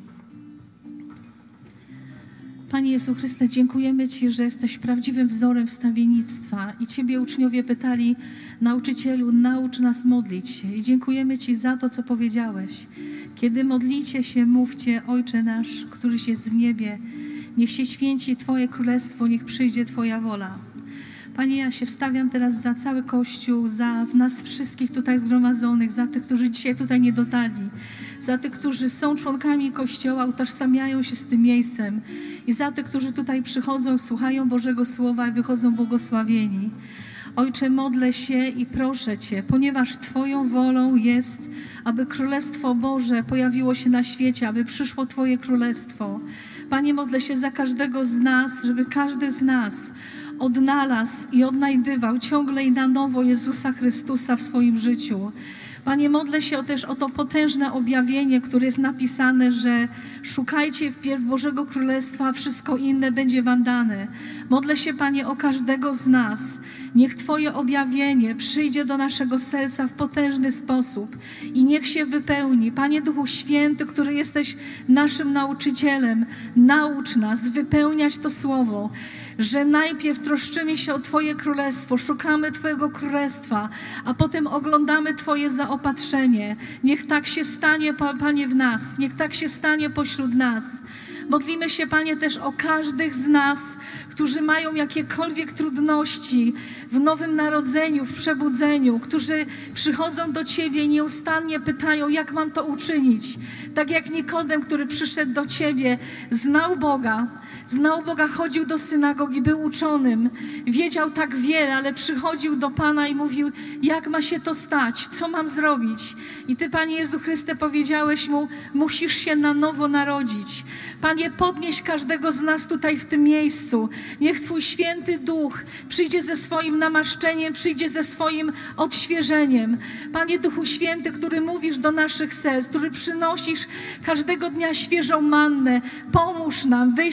Panie Jezu Chryste, dziękujemy Ci, że jesteś prawdziwym wzorem wstawiennictwa i Ciebie uczniowie pytali: nauczycielu, naucz nas modlić się. I dziękujemy Ci za to, co powiedziałeś. Kiedy modlicie się, mówcie: Ojcze nasz, któryś jest w niebie, niech się święci Twoje królestwo, niech przyjdzie Twoja wola. Panie, ja się wstawiam teraz za cały Kościół, za nas wszystkich tutaj zgromadzonych, za tych, którzy dzisiaj tutaj nie dotarli, za tych, którzy są członkami Kościoła, utożsamiają się z tym miejscem i za tych, którzy tutaj przychodzą, słuchają Bożego Słowa i wychodzą błogosławieni. Ojcze, modlę się i proszę Cię, ponieważ Twoją wolą jest, aby Królestwo Boże pojawiło się na świecie, aby przyszło Twoje Królestwo. Panie, modlę się za każdego z nas, żeby każdy z nas odnalazł i odnajdywał ciągle i na nowo Jezusa Chrystusa w swoim życiu. Panie, modlę się też o to potężne objawienie, które jest napisane, że szukajcie wpierw Bożego Królestwa, a wszystko inne będzie wam dane. Modlę się, Panie, o każdego z nas. Niech Twoje objawienie przyjdzie do naszego serca w potężny sposób i niech się wypełni. Panie Duchu Święty, który jesteś naszym nauczycielem, naucz nas wypełniać to słowo, że najpierw troszczymy się o Twoje Królestwo, szukamy Twojego Królestwa, a potem oglądamy Twoje zaopatrzenie. Niech tak się stanie, Panie, w nas. Niech tak się stanie pośród nas. Modlimy się, Panie, też o każdych z nas, którzy mają jakiekolwiek trudności w nowym narodzeniu, w przebudzeniu, którzy przychodzą do Ciebie i nieustannie pytają, jak mam to uczynić. Tak jak Nikodem, który przyszedł do Ciebie, znał Boga, Znał Boga, chodził do synagogi, był uczonym, wiedział tak wiele, ale przychodził do Pana i mówił, jak ma się to stać, co mam zrobić. I Ty, Panie Jezu Chryste, powiedziałeś mu, musisz się na nowo narodzić. Panie, podnieś każdego z nas tutaj w tym miejscu. Niech Twój Święty Duch przyjdzie ze swoim namaszczeniem, przyjdzie ze swoim odświeżeniem. Panie Duchu Święty, który mówisz do naszych serc, który przynosisz każdego dnia świeżą mannę, pomóż nam wyjść przed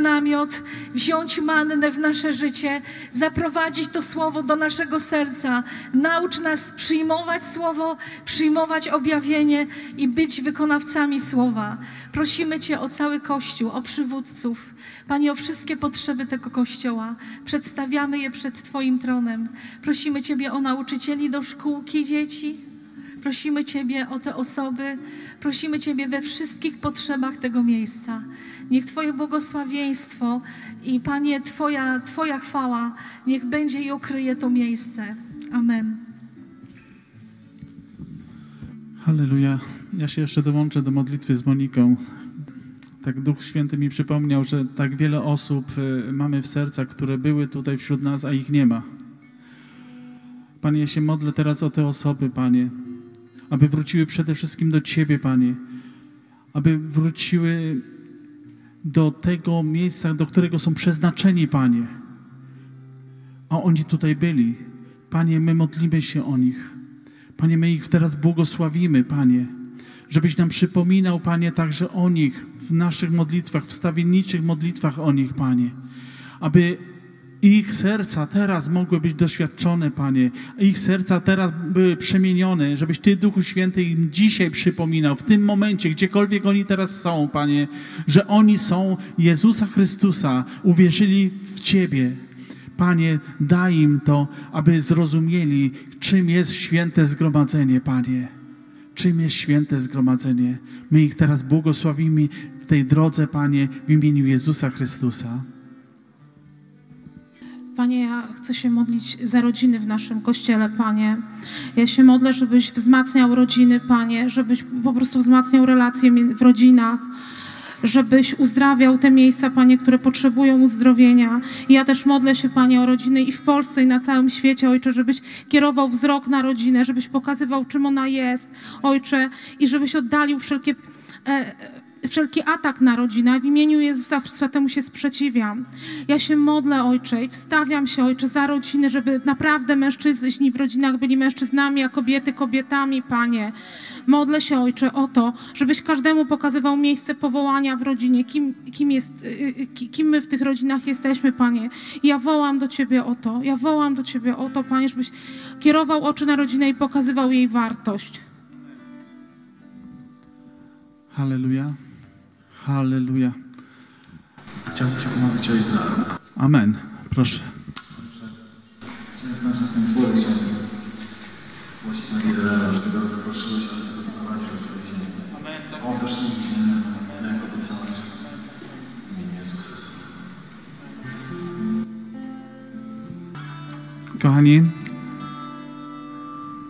namiot, wziąć mannę w nasze życie, zaprowadzić to Słowo do naszego serca. Naucz nas przyjmować Słowo, przyjmować objawienie i być wykonawcami Słowa. Prosimy Cię o cały Kościół, o przywódców. Panie, o wszystkie potrzeby tego Kościoła. Przedstawiamy je przed Twoim tronem. Prosimy Ciebie o nauczycieli do szkółki dzieci. Prosimy Ciebie o te osoby. Prosimy Ciebie we wszystkich potrzebach tego miejsca. Niech Twoje błogosławieństwo i Panie, Twoja, Twoja chwała niech będzie i okryje to miejsce. Amen. Halleluja. Ja się jeszcze dołączę do modlitwy z Moniką. Tak Duch Święty mi przypomniał, że tak wiele osób y, mamy w sercach, które były tutaj wśród nas, a ich nie ma. Panie, ja się modlę teraz o te osoby, Panie, aby wróciły przede wszystkim do Ciebie, Panie, aby wróciły do tego miejsca, do którego są przeznaczeni, Panie. A oni tutaj byli. Panie, my modlimy się o nich. Panie, my ich teraz błogosławimy, Panie, żebyś nam przypominał, Panie, także o nich w naszych modlitwach, w stawienniczych modlitwach o nich, Panie, aby ich serca teraz mogły być doświadczone, Panie, ich serca teraz były przemienione, żebyś Ty, Duchu Święty, im dzisiaj przypominał, w tym momencie, gdziekolwiek oni teraz są, Panie, że oni są Jezusa Chrystusa, uwierzyli w Ciebie. Panie, daj im to, aby zrozumieli, czym jest święte zgromadzenie, Panie. Czym jest święte zgromadzenie? My ich teraz błogosławimy w tej drodze, Panie, w imieniu Jezusa Chrystusa. Panie, ja chcę się modlić za rodziny w naszym Kościele, Panie. Ja się modlę, żebyś wzmacniał rodziny, Panie, żebyś po prostu wzmacniał relacje w rodzinach, żebyś uzdrawiał te miejsca, Panie, które potrzebują uzdrowienia. I ja też modlę się, Panie, o rodziny i w Polsce, i na całym świecie, Ojcze, żebyś kierował wzrok na rodzinę, żebyś pokazywał, czym ona jest, Ojcze, i żebyś oddalił wszelkie... E, wszelki atak na rodzinę. W imieniu Jezusa Chrystusa temu się sprzeciwiam. Ja się modlę, Ojcze, i wstawiam się, Ojcze, za rodziny, żeby naprawdę mężczyźni w rodzinach byli mężczyznami, a kobiety kobietami, Panie. Modlę się, Ojcze, o to, żebyś każdemu pokazywał miejsce powołania w rodzinie, kim, kim, jest, kim my w tych rodzinach jesteśmy, Panie. I ja wołam do Ciebie o to. Ja wołam do Ciebie o to, Panie, żebyś kierował oczy na rodzinę i pokazywał jej wartość. Halleluja. Halleluja. Chciałbym się pomodlić o Izrael. Amen. Proszę. Chciałem znać na tym słowie, chciałem głosić na Izraela, że Ty go rozproszyłeś, ale Ty go zaprowadzisz do swojej ziemi. On też nie ziemię, tak jak obiecałeś. W imieniu Jezusa. Kochani,